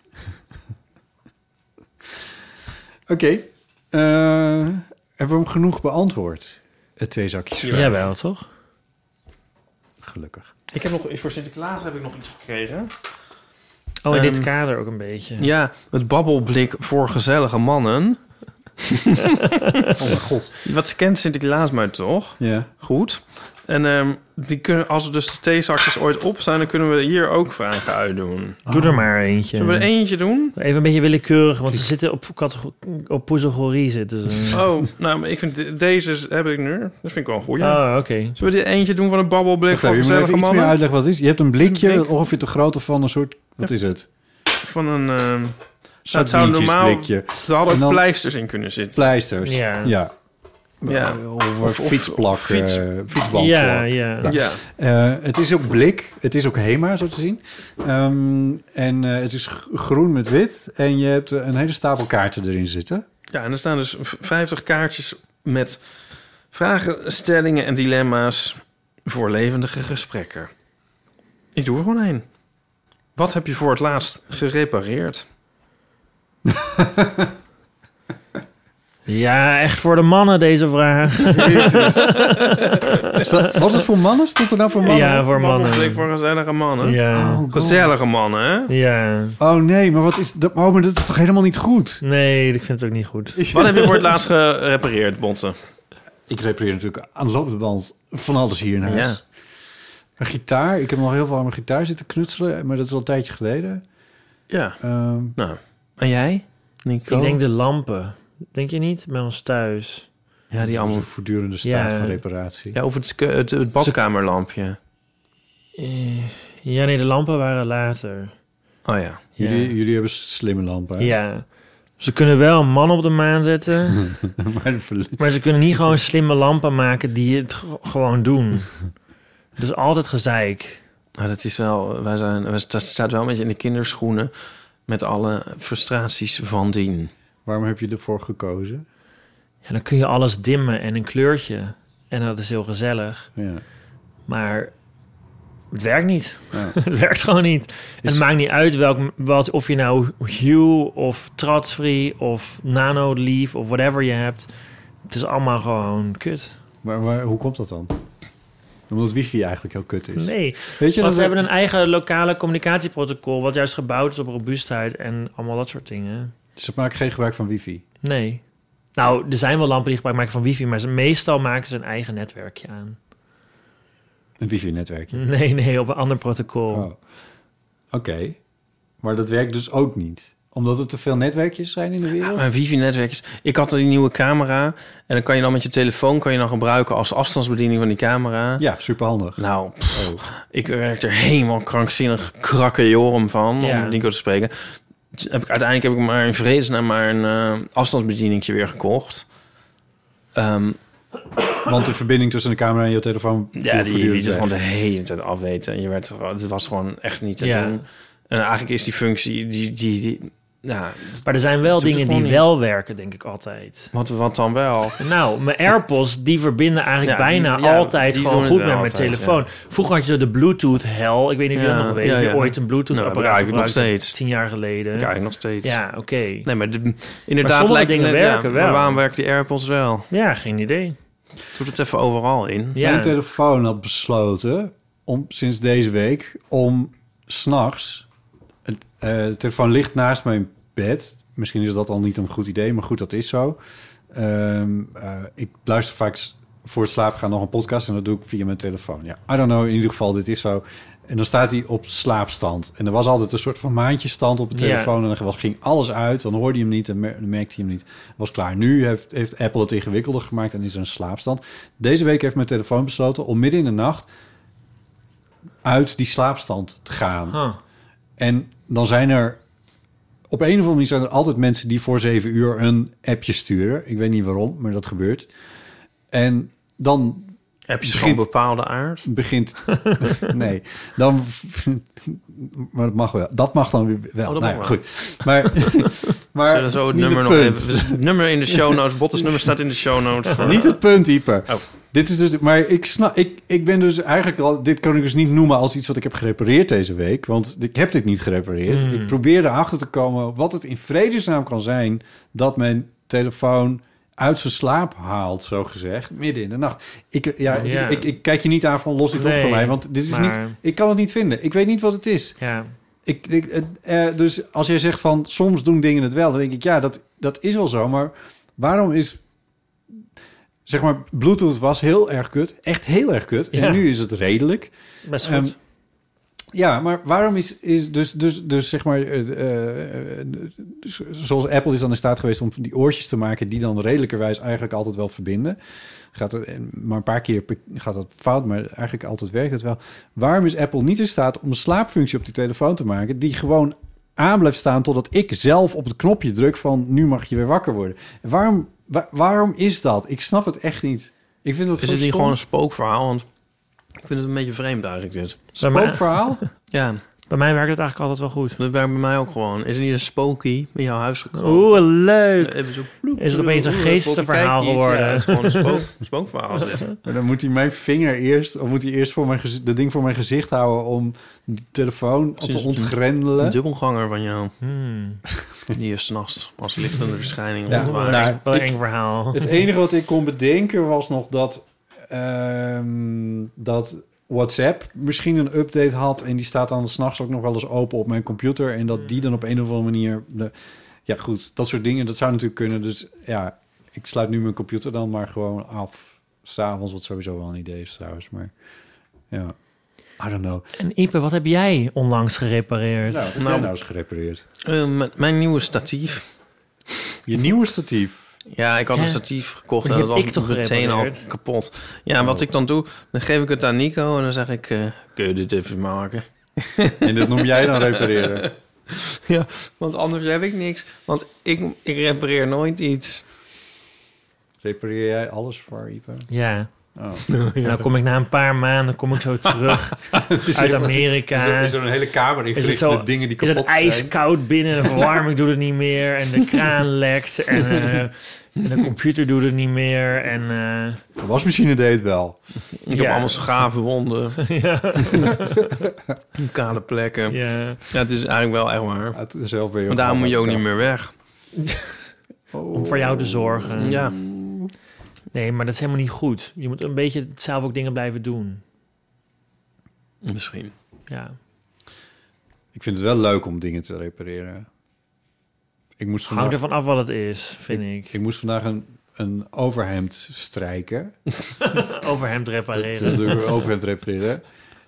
Oké. Hebben we hem genoeg beantwoord? Het 2 zakjes. Ja. Jawel, toch? Gelukkig. Ik heb nog, voor Sinterklaas heb ik nog iets gekregen. Oh, in dit Ehm, kader ook een beetje. Ja, het babbelblik voor gezellige mannen. Oh mijn god. Wat kent Sinterklaas maar toch? Ja. Goed. En die kunnen, als er dus de theezakjes ooit op zijn, dan kunnen we hier ook vragen uitdoen. Doe er maar eentje. Zullen we er eentje doen? Even een beetje willekeurig, want ze zitten op categorie zitten ze. Oh, nou, maar ik vind deze heb ik nu. Dat vind ik wel een goeie. Oh, oké. Zullen we dit eentje doen van een babbelblik Wacht van even, je moet gezellige even iets meer mannen? uitleggen wat het is. Je hebt een blikje, Een blik. ongeveer te grootte van een soort... Wat is het? Van een... nou, het zou normaal... blikje. Er hadden En dan- ook pleisters in kunnen zitten. Pleisters. Ja. Ja. Ja. Of fietsplak. Fietsbandplak. Ja, ja. Ja. Het is ook blik. Het is ook Hema, zo te zien. En het is groen met wit. En je hebt een hele stapel kaarten erin zitten. Ja, en er staan dus 50 kaartjes met vragen, stellingen en dilemma's voor levendige gesprekken. Ik doe er gewoon één. Wat heb je voor het laatst gerepareerd? Ja, echt voor de mannen deze vraag. Was het voor mannen? Stond er nou voor mannen? Ja, voor Babbelblik mannen. voor gezellige mannen. Ja. Oh, God. Gezellige mannen, hè? Ja. Oh nee, maar wat is dat? Oh, maar dat is toch helemaal niet goed? Nee, ik vind het ook niet goed. Wat heb je voor het laatst gerepareerd, Bonte? Ik repareer natuurlijk aan de lopende band van alles hier in huis. Ja. Een gitaar. Ik heb nog heel veel aan mijn gitaar zitten knutselen, maar dat is al een tijdje geleden. Ja. Ehm, Nou, en jij, Nico? Ik denk de lampen. Denk je niet? Bij ons thuis. Ja, die allemaal... een voortdurende staat Ja. van reparatie. Ja, of het badkamerlampje. Ja, nee, de lampen waren later. Oh ja. Ja. Jullie hebben slimme lampen. hè? Ja. Ze kunnen wel een man op de maan zetten, maar ze kunnen niet gewoon slimme lampen maken die het gewoon doen. Dus altijd gezeik. Nou, dat is wel... Dat staat wel een beetje in de kinderschoenen met alle frustraties van dien. Waarom heb je ervoor gekozen? Ja, dan kun je alles dimmen en een kleurtje. En dat is heel gezellig. Ja. Maar het werkt niet. Ja. Het werkt gewoon niet. En het maakt niet uit of je nou Hue of Tradfree of Nano Leaf of whatever je hebt. Het is allemaal gewoon kut. Maar hoe komt dat dan? Omdat wifi eigenlijk heel kut is. Nee, Weet je want dat ze hebben een eigen lokale communicatieprotocol wat juist gebouwd is op robuustheid en allemaal dat soort dingen. Ze maken geen gebruik van wifi. Nee. Nou, er zijn wel lampen die gebruik maken van wifi, maar meestal maken ze een eigen netwerkje aan. Een wifi-netwerkje. Nee, op een ander protocol. Oh. Oké. Maar dat werkt dus ook niet. Omdat er te veel netwerkjes zijn in de wereld? Maar wifi-netwerkjes. Ik had die nieuwe camera. En dan kan je dan met je telefoon gebruiken als afstandsbediening van die camera. Ja, superhandig. Nou, ik werd er helemaal krankzinnig krakkejorum van, Ja. om Nico te spreken. Uiteindelijk heb ik maar in vredesnaam maar een afstandsbedieningje weer gekocht. Want de verbinding tussen de camera en je telefoon... Ja, die is liet het gewoon de hele tijd afweten. En het was gewoon echt niet te Ja. doen. En eigenlijk is die functie... Ja, Maar er zijn wel doet het dingen die gewoon niet. wel werken, denk ik altijd. wat dan wel? Nou, mijn AirPods, die verbinden eigenlijk Ja, die- bijna ja, altijd die gewoon doen het goed wel met mijn altijd, telefoon. Vroeger had je de Bluetooth-hel. Ik weet niet of je dat nog weet. ja, Je ja. ooit een Bluetooth-apparaat Nou, dat gebruik ik nog gebruikte, steeds. 10 jaar geleden. Ja, nog steeds. Ja, oké. Nee, maar Maar inderdaad sommige lijkt dingen het werken wel. Maar waarom werken die AirPods wel? Ja, geen idee. Doet het even overal in. Ja. Mijn telefoon had besloten sinds deze week om 's nachts... de telefoon ligt naast mijn bed. Misschien is dat al niet een goed idee, maar goed, dat is zo. Ik luister vaak voor het slapen gaan nog een podcast en dat doe ik via mijn telefoon. Ja, I don't know, in ieder geval, dit is zo. En dan staat hij op slaapstand. En er was altijd een soort van maandjesstand op de telefoon. En dan ging alles uit, dan hoorde je hem niet en dan merkte je hem niet. Was klaar. Nu heeft Apple het ingewikkelder gemaakt en is er een slaapstand. Deze week heeft mijn telefoon besloten om midden in de nacht uit die slaapstand te gaan. Huh. En dan zijn er... Op een of andere manier zijn er altijd mensen die voor 7 uur een appje sturen. Ik weet niet waarom, maar dat gebeurt. En dan Appjes van bepaalde aard? begint... nee, dan... maar dat mag wel. Dat mag dan weer wel. Oh, dat nou, mag ja, wel. goed. Maar Zullen we zo het niet nummer nog punt. even... Het nummer in de show notes. Bottas nummer staat in de show notes. Voor, Niet het punt, Ieper. Oh. Dit is dus... Maar ik snap... Ik ben dus eigenlijk al... Dit kan ik dus niet noemen als iets wat ik heb gerepareerd deze week. Want ik heb dit niet gerepareerd. Ik probeer erachter te komen wat het in vredesnaam kan zijn... dat mijn telefoon uit zijn slaap haalt, zo gezegd. Midden in de nacht. Ik kijk je niet aan van los dit op Nee, voor mij. Want dit is maar- niet... Ik kan het niet vinden. Ik weet niet wat het is. Ja. Dus als jij zegt van soms doen dingen het wel, dan denk ik ja, dat is wel zo. Maar waarom is, zeg maar, Bluetooth was heel erg kut, echt heel erg kut. Ja. En nu is het redelijk. Best goed. Ja, maar waarom is dus zeg maar, zoals Apple is dan in staat geweest om die oortjes te maken die dan redelijkerwijs eigenlijk altijd wel verbinden. Maar een paar keer gaat dat fout, maar eigenlijk altijd werkt het wel. Waarom is Apple niet in staat om een slaapfunctie op die telefoon te maken die gewoon aan blijft staan totdat ik zelf op het knopje druk van nu mag je weer wakker worden? Waarom is dat? Ik snap het echt niet. Ik vind dat Is het niet gewoon een spookverhaal? Want ik vind het een beetje vreemd eigenlijk dit. spookverhaal? Ja, Bij mij werkt het eigenlijk altijd wel goed. dat werkt bij mij ook gewoon. Is er niet een spooky in jouw huis gekomen? Oeh, leuk. Even zo ploep, Is het opeens een geestenverhaal kijk, geworden? Ja, het is gewoon een spookverhaal. dit. Maar dan moet hij mijn vinger eerst... of moet hij eerst voor mijn de ding voor mijn gezicht houden om die telefoon te Precies. ontgrendelen. Een dubbelganger van jou. Die is 's nachts als lichtende verschijning Ja, rondwaart. nou, Wel een ik- eng verhaal. Het enige wat ik kon bedenken was nog dat WhatsApp misschien een update had en die staat dan 's nachts ook nog wel eens open op mijn computer en dat die dan op een of andere manier... Ja goed, dat soort dingen, dat zou natuurlijk kunnen. Dus ja, ik sluit nu mijn computer dan maar gewoon af. 's Avonds, wat sowieso wel een idee is trouwens, maar ja, I don't know. En Ipe, wat heb jij onlangs gerepareerd? Nou, wat heb jij nou eens gerepareerd? Mijn nieuwe statief. Je nieuwe statief. Ja, ik had Ja. een statief gekocht Die en dat heb was ik toch meteen al gerepareerd? kapot. Ja, wat ik dan doe, dan geef ik het aan Nico en dan zeg ik... kun je dit even maken? En dat noem jij dan repareren. Ja, want anders heb ik niks. Want ik repareer nooit iets. Repareer jij alles voor Ipe? Ja. Oh. En dan kom ik na een paar maanden kom ik zo terug uit Amerika. Is er een hele kamer Is het ingericht zo- met dingen die Is het kapot zijn? ijskoud binnen, de verwarming doet het niet meer en de kraan lekt en de computer doet het niet meer en De wasmachine deed het wel. Ik heb Ja. allemaal schave wonden. Kale plekken. Ja. ja. Het is eigenlijk wel echt waar. Uit zelf ben je Maar daarom moet je ook niet meer weg. Om voor jou te zorgen. Ja. Nee, maar dat is helemaal niet goed. Je moet een beetje zelf ook dingen blijven doen. Misschien. Ja. Ik vind het wel leuk om dingen te repareren. Ik moest Hangt vandaag, ervan af wat het is, vind ik. ik moest vandaag een overhemd strijken. Overhemd Dat repareren. doe ik een overhemd repareren.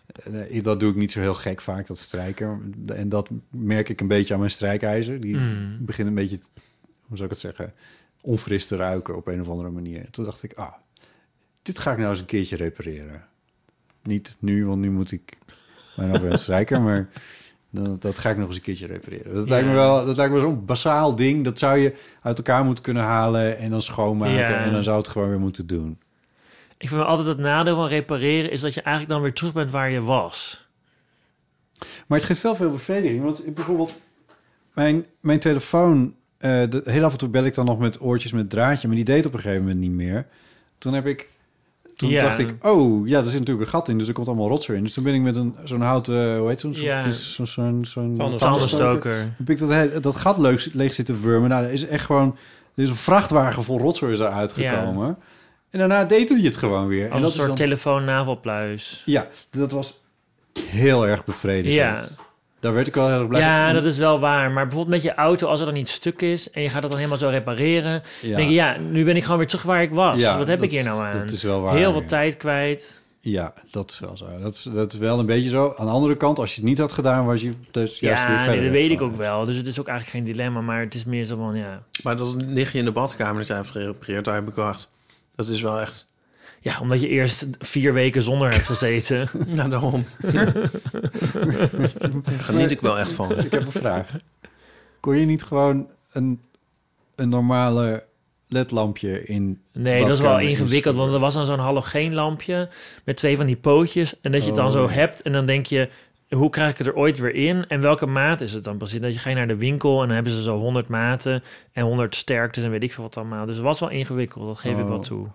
Dat doe ik niet zo heel gek vaak, dat strijken. En dat merk ik een beetje aan mijn strijkijzer. Die begint een beetje, hoe zou ik het zeggen, onfris te ruiken op een of andere manier. Toen dacht ik, dit ga ik nou eens een keertje repareren. Niet nu, want nu moet ik bijna weer strijken, maar dat ga ik nog eens een keertje repareren. Dat lijkt me zo'n basaal ding. Dat zou je uit elkaar moeten kunnen halen en dan schoonmaken en dan zou het gewoon weer moeten doen. Ik vind wel altijd het nadeel van repareren is dat je eigenlijk dan weer terug bent waar je was. Maar het geeft wel veel bevrediging. Want bijvoorbeeld mijn telefoon, heel af en toe bel ik dan nog met oortjes met draadje, maar die deed op een gegeven moment niet meer. Toen dacht ik, er zit natuurlijk een gat in, dus er komt allemaal rotzooi in. Dus toen ben ik met zo'n houten, hoe heet zo'n tandenstoker. Heb ik dat gat leeg zitten wurmen. Nou, er is echt gewoon, er is een vrachtwagen vol rotzooi eruit gekomen. Ja. En daarna deed hij het gewoon weer. Als en dat een soort telefoon-navelpluis. Ja, dat was heel erg bevredigend. Ja. Daar werd ik wel heel erg blij van. Ja, dat is wel waar. Maar bijvoorbeeld met je auto, als er dan iets stuk is en je gaat het dan helemaal zo repareren, denk je, nu ben ik gewoon weer terug waar ik was. Ja, wat heb ik hier nou aan? Dat is wel waar. Heel veel tijd kwijt. Ja, dat is wel zo. Dat is wel een beetje zo. Aan de andere kant, als je het niet had gedaan, was je dus juist weer verder. Ja, dat weet ik ook wel. Dus het is ook eigenlijk geen dilemma, maar het is meer zo van, Maar dat lichtje in de badkamer dat jij hebt gerepareerd, daar heb ik gedacht, dat is wel echt... Ja, omdat je eerst 4 weken zonder hebt gezeten. Nou, daarom. Daar geniet ik wel echt van. Ik heb een vraag. Kon je niet gewoon een normale ledlampje in... Nee, dat is wel ingewikkeld, want er was dan zo'n halogeenlampje met 2 van die pootjes. En dat je het dan zo hebt en dan denk je, hoe krijg ik het er ooit weer in? En welke maat is het dan precies? Dat je ga je naar de winkel en dan hebben ze zo 100 maten en 100 sterktes en weet ik veel wat allemaal. Dus het was wel ingewikkeld, dat geef ik wel toe.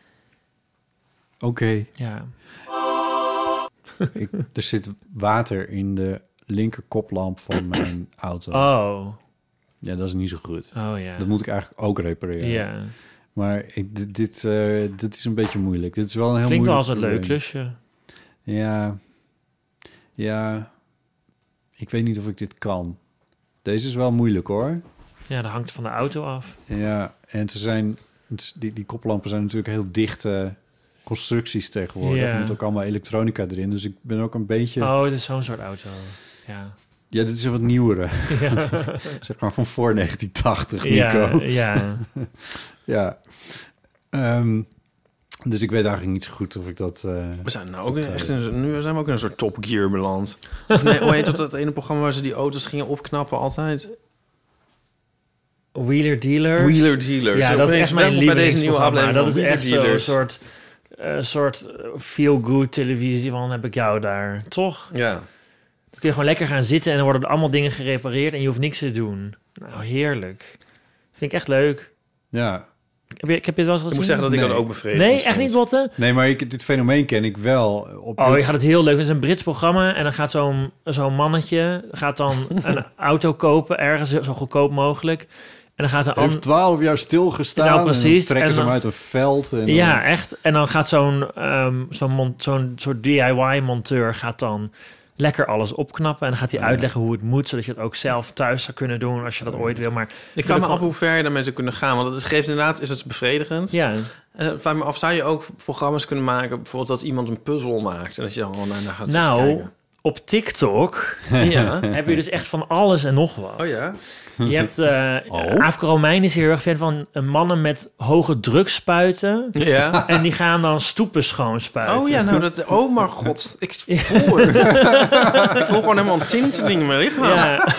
Oké. Ja. Er zit water in de linker koplamp van mijn auto. Oh. Ja, dat is niet zo goed. Oh ja. Dat moet ik eigenlijk ook repareren. Ja. Maar dit is een beetje moeilijk. Dit is wel een heel Klinkt moeilijk wel als een leuk klusje. Ja. Ik weet niet of ik dit kan. Deze is wel moeilijk, hoor. Ja, dat hangt van de auto af. Ja, en die koplampen zijn natuurlijk heel dichte constructies tegenwoordig. Er moet ook allemaal elektronica erin. Dus ik ben ook een beetje... Oh, het is zo'n soort auto. Ja. Ja, dit is een wat nieuwere. Ja. Zeg maar van voor 1980, Nico. Ja. Dus ik weet eigenlijk niet zo goed of ik dat... We zijn nou ook nu zijn we ook in een soort Top Gear beland. Of nee, hoe heet dat ene programma waar ze die auto's gingen opknappen altijd? Wheeler Dealer. Ja, dat is echt mijn bij deze nieuwe aflevering. Dat is echt zo'n soort feel-good televisie van heb ik jou daar, toch? Ja. Dan kun je gewoon lekker gaan zitten en dan worden er allemaal dingen gerepareerd en je hoeft niks te doen. Nou, heerlijk. Vind ik echt leuk. Ja. Ik heb dit wel eens gezien. Ik moet zeggen dat ik dat ook bevredigend Nee, echt niet, Botte? Nee, maar dit fenomeen ken ik wel. Je gaat het heel leuk. Het is een Brits programma en dan gaat zo'n mannetje gaat dan een auto kopen, ergens zo goedkoop mogelijk. En dan gaat er heeft 12 jaar stilgestaan. Nou, precies. En trekken ze hem uit een veld. En ja, echt. En dan gaat zo'n soort DIY-monteur gaat dan lekker alles opknappen. En dan gaat hij uitleggen hoe het moet, zodat je het ook zelf thuis zou kunnen doen als je dat ooit wil. Maar ik vraag me af hoe ver je daarmee zou kunnen gaan. Want het geeft inderdaad, is het bevredigend. Ja. En vraag me af, zou je ook programma's kunnen maken, bijvoorbeeld dat iemand een puzzel maakt en dat je dan gewoon naar gaat zitten kijken? Op TikTok heb je dus echt van alles en nog wat. Oh ja? Je hebt... Aafke Romein is heel erg fan van mannen met hoge drukspuiten. Ja. En die gaan dan stoepen schoonspuiten. Oh ja, nou dat... Oh maar god, ik voel het. Ik voel gewoon helemaal een tinteling in mijn lichaam.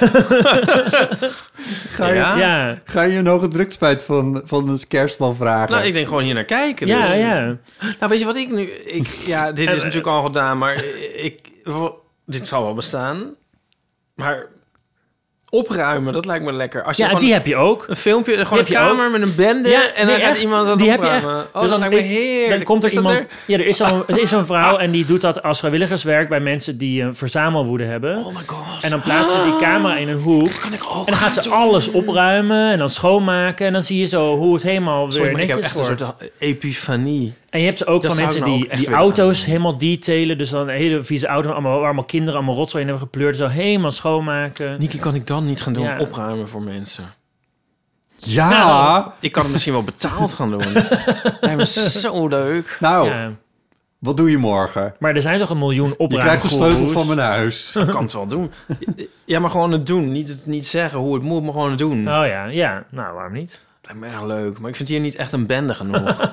Ja. Ga je een hoge drukspuit van een kerstman vragen? Nou, ik denk gewoon hier naar kijken. Dus. Ja. Nou, weet je wat ik nu... dit is natuurlijk al gedaan, maar dit zal wel bestaan. Maar opruimen, dat lijkt me lekker. Als je die heb je ook. Een filmpje, gewoon een kamer ook met een bende en dan gaat iemand dat die opruimen. Heb je echt. Oh, dus dan lijkt me heerlijk. Dan komt er iemand... Ja, er is zo'n vrouw en die doet dat als vrijwilligerswerk bij mensen die een verzamelwoede hebben. Oh my god. En dan plaatst ze die camera in een hoek. Kan ik ook en dan gaat ze alles opruimen en dan schoonmaken. En dan zie je zo hoe het helemaal weer netjes ik heb echt wordt. een soort epifanie. En je hebt ze ook Dat van mensen die auto's helemaal detailen. Dus dan een hele vieze auto, waar allemaal kinderen allemaal rotzooi in hebben gepleurd. Zo helemaal schoonmaken. Niki, kan ik dan niet gaan doen opruimen voor mensen? Ja! Nou, ik kan het misschien wel betaald gaan doen. Dat lijkt me zo leuk. Nou, Wat doe je morgen? Maar er zijn toch 1 miljoen Je opruimgoeroes? krijgt de sleutel van mijn huis. Ik kan het wel doen. Ja, maar gewoon het doen. Niet zeggen hoe het moet, maar gewoon het doen. Oh ja. Nou, waarom niet? Lijkt me erg leuk. Maar ik vind hier niet echt een bende genoeg.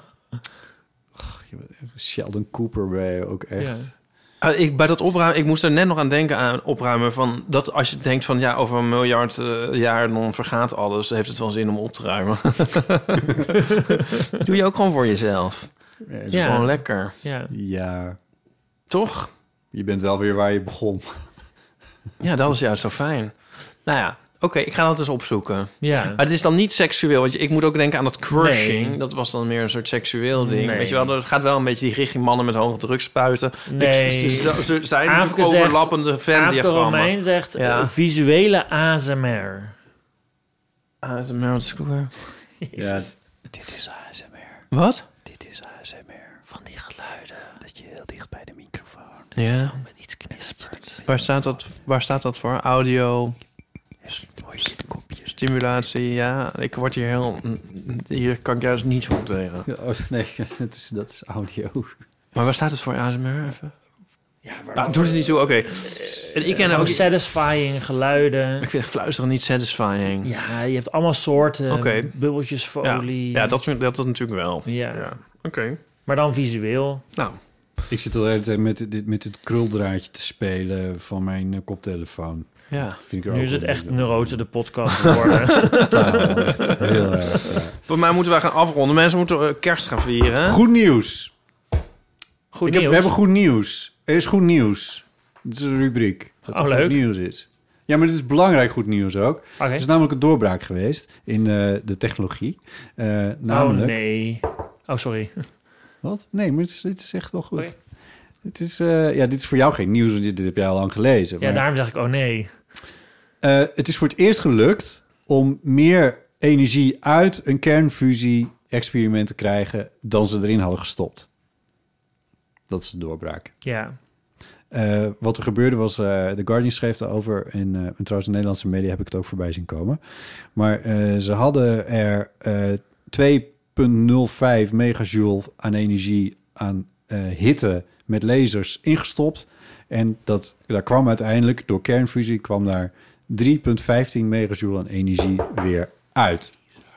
Sheldon Cooper ben je ook echt. Bij dat opruimen, ik moest er net nog aan denken aan opruimen van dat als je denkt van ja, over 1 miljard jaar dan vergaat alles, heeft het wel zin om op te ruimen. Doe je ook gewoon voor jezelf. Is gewoon lekker. Ja. Toch? Je bent wel weer waar je begon. Ja, dat is juist zo fijn. Nou ja, oké, ik ga dat eens opzoeken. Ja. Maar het is dan niet seksueel. Want ik moet ook denken aan dat crushing. Nee. Dat was dan meer een soort seksueel ding. Nee. Weet je wel, het gaat wel een beetje die richting mannen met hoge druk spuiten. Nee. Ze zijn Aafke natuurlijk overlappende Aafke Venn-diagrammen. Romein zegt visuele ASMR. ASMR, wat is het ook weer? Ja, dit is ASMR. Wat? Dit is ASMR. Van die geluiden. Dat je heel dicht bij de microfoon. Ja. Met iets knispert. Waar staat dat voor? Audio... Stimulatie, ja. Ik word hier heel... Hier kan ik juist niet goed tegen. Oh, nee, dat is audio. Maar waar staat het voor ASMR even? Ja, doe het niet toe, oké. En ik ken ook... satisfying geluiden. Ik vind fluisteren niet satisfying. Ja, je hebt allemaal soorten. Oké. Bubbeltjesfolie. Ja, dat natuurlijk wel. Ja. Oké. Maar dan visueel. Nou. Ik zit al de hele tijd met het kruldraadje te spelen van mijn koptelefoon. Ja. Vind ik Nu is het echt Neurote de podcast geworden. Heel erg. Voor mij moeten wij gaan afronden. Mensen moeten kerst gaan vieren. Goed nieuws. Goed nieuws. We hebben goed nieuws. Er is goed nieuws. Dat is een rubriek. Dat er leuk. Goed nieuws is. Ja, maar dit is belangrijk goed nieuws ook. Okay. Er is namelijk een doorbraak geweest in de technologie. Namelijk... Oh nee. Oh, sorry. Wat? Nee, maar dit is echt wel goed. Okay. Dit is voor jou geen nieuws, want dit heb jij al lang gelezen. Ja, maar, daarom zeg ik oh nee. het is voor het eerst gelukt om meer energie uit een kernfusie-experiment te krijgen dan ze erin hadden gestopt. Dat is de doorbraak. Ja. Wat er gebeurde was, The Guardian schreef erover en trouwens in Nederlandse media heb ik het ook voorbij zien komen. Maar ze hadden er 2,05 megajoule aan energie aan hitte met lasers ingestopt. En daar kwam uiteindelijk, door kernfusie, kwam daar 3,15 megajoule aan energie weer uit.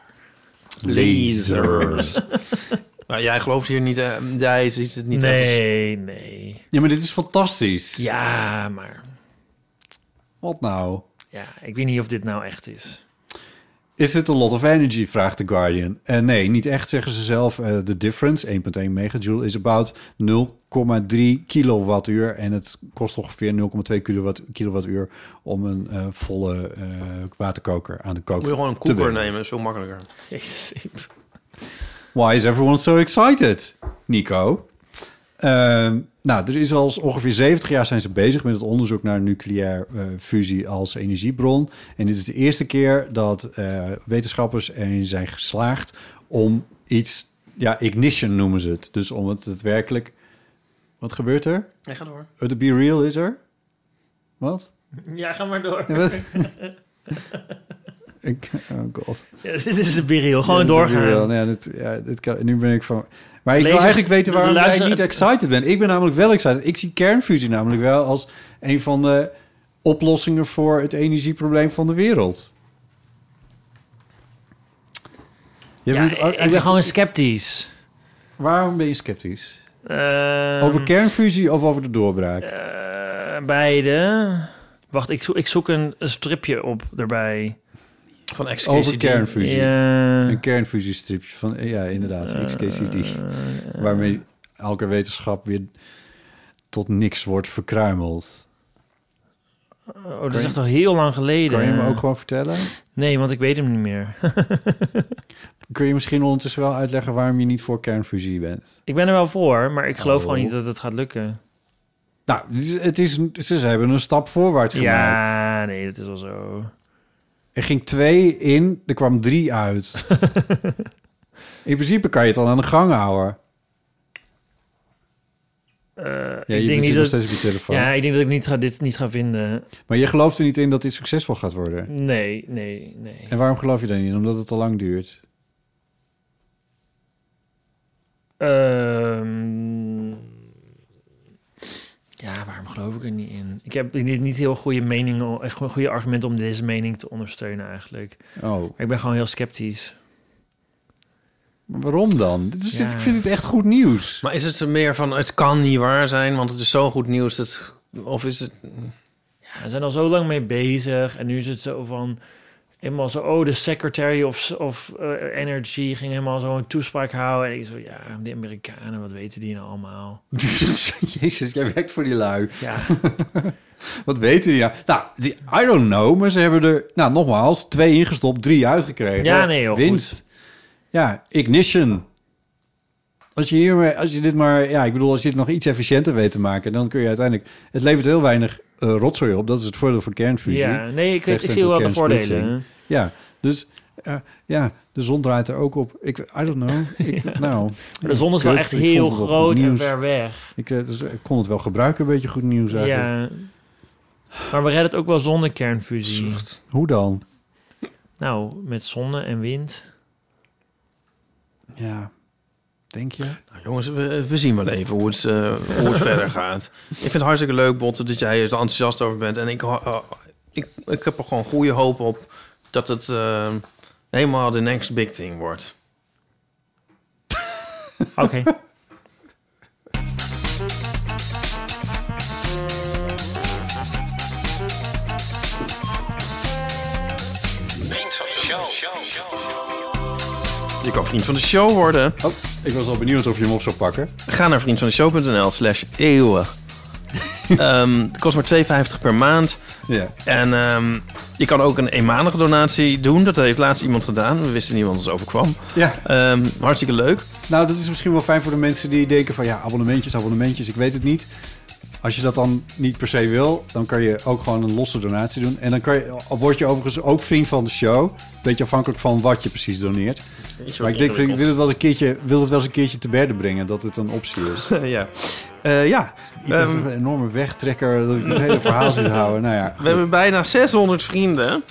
Lasers. Maar jij gelooft hier niet... jij ziet het niet Nee. Ja, maar dit is fantastisch. Ja, maar... Wat nou? Ja, ik weet niet of dit nou echt is. Is it a lot of energy, vraagt The Guardian. Nee, niet echt, zeggen ze zelf. The difference, 1,1 megajoule, is about 0,3 kilowattuur. En het kost ongeveer 0,2 kilowattuur om een volle waterkoker aan de kook te Moet je gewoon een koeker nemen, is veel makkelijker. Jezus. Why is everyone so excited, Nico? Er is al ongeveer 70 jaar zijn ze bezig met het onderzoek naar nucleair fusie als energiebron. En dit is de eerste keer dat wetenschappers erin zijn geslaagd om iets... Ja, ignition noemen ze het. Dus om het daadwerkelijk... Wat gebeurt er? Ja, ga door. To be real is er? Wat? Ja, ga maar door. Oh god. Ja, dit is de biriel. Gewoon doorgaan. Dit kan, nu ben ik van... Maar ik wil eigenlijk weten waarom jij niet excited bent. Ik ben namelijk wel excited. Ik zie kernfusie namelijk wel als een van de oplossingen voor het energieprobleem van de wereld. Ik ben gewoon sceptisch. Waarom ben je sceptisch? Over kernfusie of over de doorbraak? Beide. Wacht, ik zoek een stripje op erbij. Van XKCD. Over kernfusie. Ja. Een kernfusiestripje van... Ja, inderdaad, XKCD. Waarmee elke wetenschap weer tot niks wordt verkruimeld. Oh, dat is echt al heel lang geleden. Kan je me ook gewoon vertellen? Nee, want ik weet hem niet meer. Kun je misschien ondertussen wel uitleggen waarom je niet voor kernfusie bent? Ik ben er wel voor, maar ik geloof gewoon niet dat het gaat lukken. Nou, ze hebben een stap voorwaarts gemaakt. Ja, nee, dat is wel zo. Er ging 2 in, er kwam 3 uit. In principe kan je het al aan de gang houden. Ik denk niet nog steeds op je telefoon. Ja, ik denk dat ik dit niet ga vinden. Maar je gelooft er niet in dat dit succesvol gaat worden? Nee. En waarom geloof je daar niet in? Omdat het te lang duurt? Ja, waarom geloof ik er niet in? Ik heb niet heel goede meningen, echt gewoon goede argumenten om deze mening te ondersteunen eigenlijk. Oh, Maar ik ben gewoon heel sceptisch. maar waarom dan? Ja. Ik vind het echt goed nieuws. Maar is het meer van, het kan niet waar zijn, want het is zo goed nieuws. Of is het... Ja, we zijn al zo lang mee bezig. En nu is het zo van... Helemaal zo, de Secretary of Energy ging helemaal zo een toespraak houden. En ik zo, ja, de Amerikanen, wat weten die nou allemaal? Jezus, jij werkt voor die lui. Ja, Wat weten die nou? Nou, I don't know, maar ze hebben er, nou nogmaals, 2 ingestopt, 3 uitgekregen. Ja, nee, heel winst. goed. Ja, ignition. Als je dit maar, ja, ik bedoel, als je het nog iets efficiënter weet te maken, dan kun je uiteindelijk, het levert heel weinig rotzooi op. Dat is het voordeel van kernfusie. ja, nee, ik Tegenstelling zie wel tot de voordelen. kernsplitsing. Ja, dus ja, de zon draait er ook op. I don't know. Maar de zon is wel kut, echt ik heel vond het wel groot goed en nieuws. ver weg. Dus ik kon het wel gebruiken, een beetje goed nieuws eigenlijk. Ja, maar we redden het ook wel zonder kernfusie. Hoe dan? Nou, met zonne en wind. Ja, denk je? Nou, jongens, we zien wel even hoe het verder gaat. Ik vind het hartstikke leuk, Botte, dat jij er enthousiast over bent. En ik heb er gewoon goede hoop op dat het helemaal de next big thing wordt. Oké. Je kan vriend van de show worden. Oh, ik was al benieuwd of je hem op zou pakken. Ga naar vriendvandeshow.nl/eeuwen. Het kost maar €2,50 per maand. Ja. En je kan ook een eenmalige donatie doen. Dat heeft laatst iemand gedaan. We wisten niet wat ons overkwam. Ja. Hartstikke leuk. Nou, dat is misschien wel fijn voor de mensen die denken van ja, abonnementjes, ik weet het niet. Als je dat dan niet per se wil, dan kan je ook gewoon een losse donatie doen. En dan word je overigens ook vriend van de show. Beetje afhankelijk van wat je precies doneert. Maar ik denk, ik wil het wel eens een keertje te berde brengen, dat het een optie is. Ja. Ik ben een enorme wegtrekker dat ik het hele verhaal zit houden. Nou ja, We hebben bijna 600 vrienden.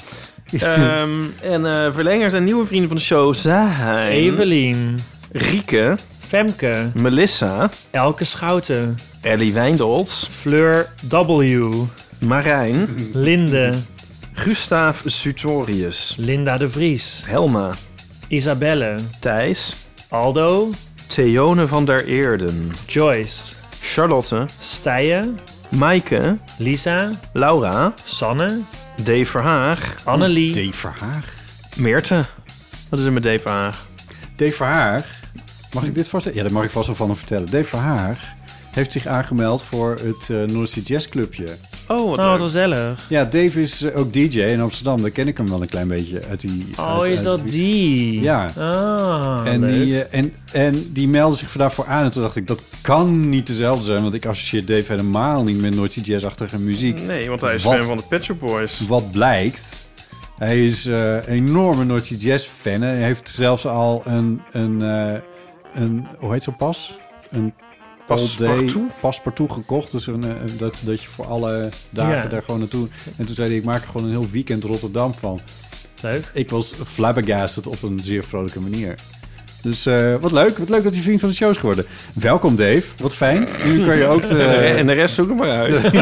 En verlengers en nieuwe vrienden van de show zijn... Evelien, Rieke, Femke, Melissa, Elke Schouten, Ellie Wijndolts, Fleur W, Marijn, Linde, Gustaaf Sutorius, Linda de Vries, Helma, Isabelle, Thijs, Aldo, Theone van der Eerden, Joyce, Charlotte, Stijen, Maaike, Lisa, Laura, Sanne, Dave Verhaag, Annelie, Dave Verhaag. Meerte. Wat is er met Dave Verhaag? Dave Verhaag. Mag ik dit voorstellen? Ja, dat mag ik vast wel van hem vertellen. Dave Verhaag heeft zich aangemeld voor het North Sea Jazz Clubje. Oh, wat oh, leuk. wat gezellig. Ja, Dave is ook DJ in Amsterdam. Daar ken ik hem wel een klein beetje uit die... Oh, is dat die? Ja. Ah, En leuk. die meldde zich daarvoor aan. En toen dacht ik, dat kan niet dezelfde zijn. Want ik associeer Dave helemaal niet met North Sea Jazz-achtige muziek. Nee, want hij is Wat? fan van de Pet Shop Boys. Wat blijkt... Hij is een enorme North Sea Jazz-fan. Hij heeft zelfs al een hoe heet zo'n pas? Een Passepartout? Passepartout gekocht. Dus dat je voor alle dagen Ja. daar gewoon naartoe... En toen zei hij, ik maak er gewoon een heel weekend Rotterdam van. Leuk. Ik was flabbergasted op een zeer vrolijke manier. Dus wat leuk dat hij vriend van de show is geworden. Welkom Dave, wat fijn. Nu kan je ook... En de rest zoek er maar uit.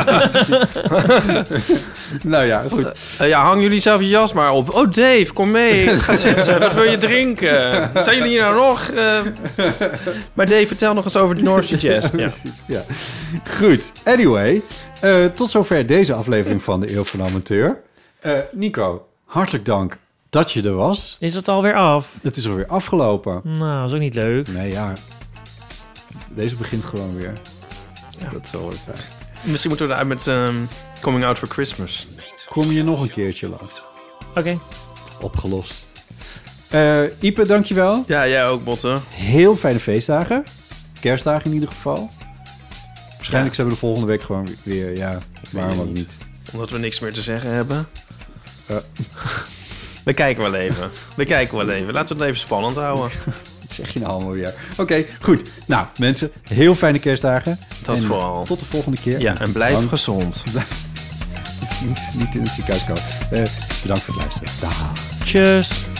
Nou ja, goed. Hang jullie zelf je jas maar op. Oh Dave, kom mee. Ga zitten. Wat wil je drinken? Zijn jullie hier nou nog? Maar Dave, vertel nog eens over de North Sea Jazz. Ja. Precies, ja. Goed, anyway. Tot zover deze aflevering van de Eeuw van de Amateur. Nico, hartelijk dank dat je er was. Is het alweer af? Het is alweer afgelopen. Nou, is ook niet leuk. Nee, ja. Deze begint gewoon weer. Ja. Dat is wel weer fijn. Misschien moeten we eruit met Coming Out for Christmas. Kom je nog een keertje langs. Oké. Opgelost. Ipe, dankjewel. Ja, jij ook, Botte. Heel fijne feestdagen. Kerstdagen in ieder geval. Waarschijnlijk zijn we de volgende week gewoon weer. Ja, waarom ook niet. Omdat we niks meer te zeggen hebben. We kijken wel even. Laten we het even spannend houden. Wat zeg je nou allemaal weer? Oké, goed. Nou, mensen, heel fijne kerstdagen. Dat En vooral. Tot de volgende keer. Ja, en blijf Dank. gezond. Niet in het ziekenhuis komen. Bedankt voor het luisteren. Dag. Tjus.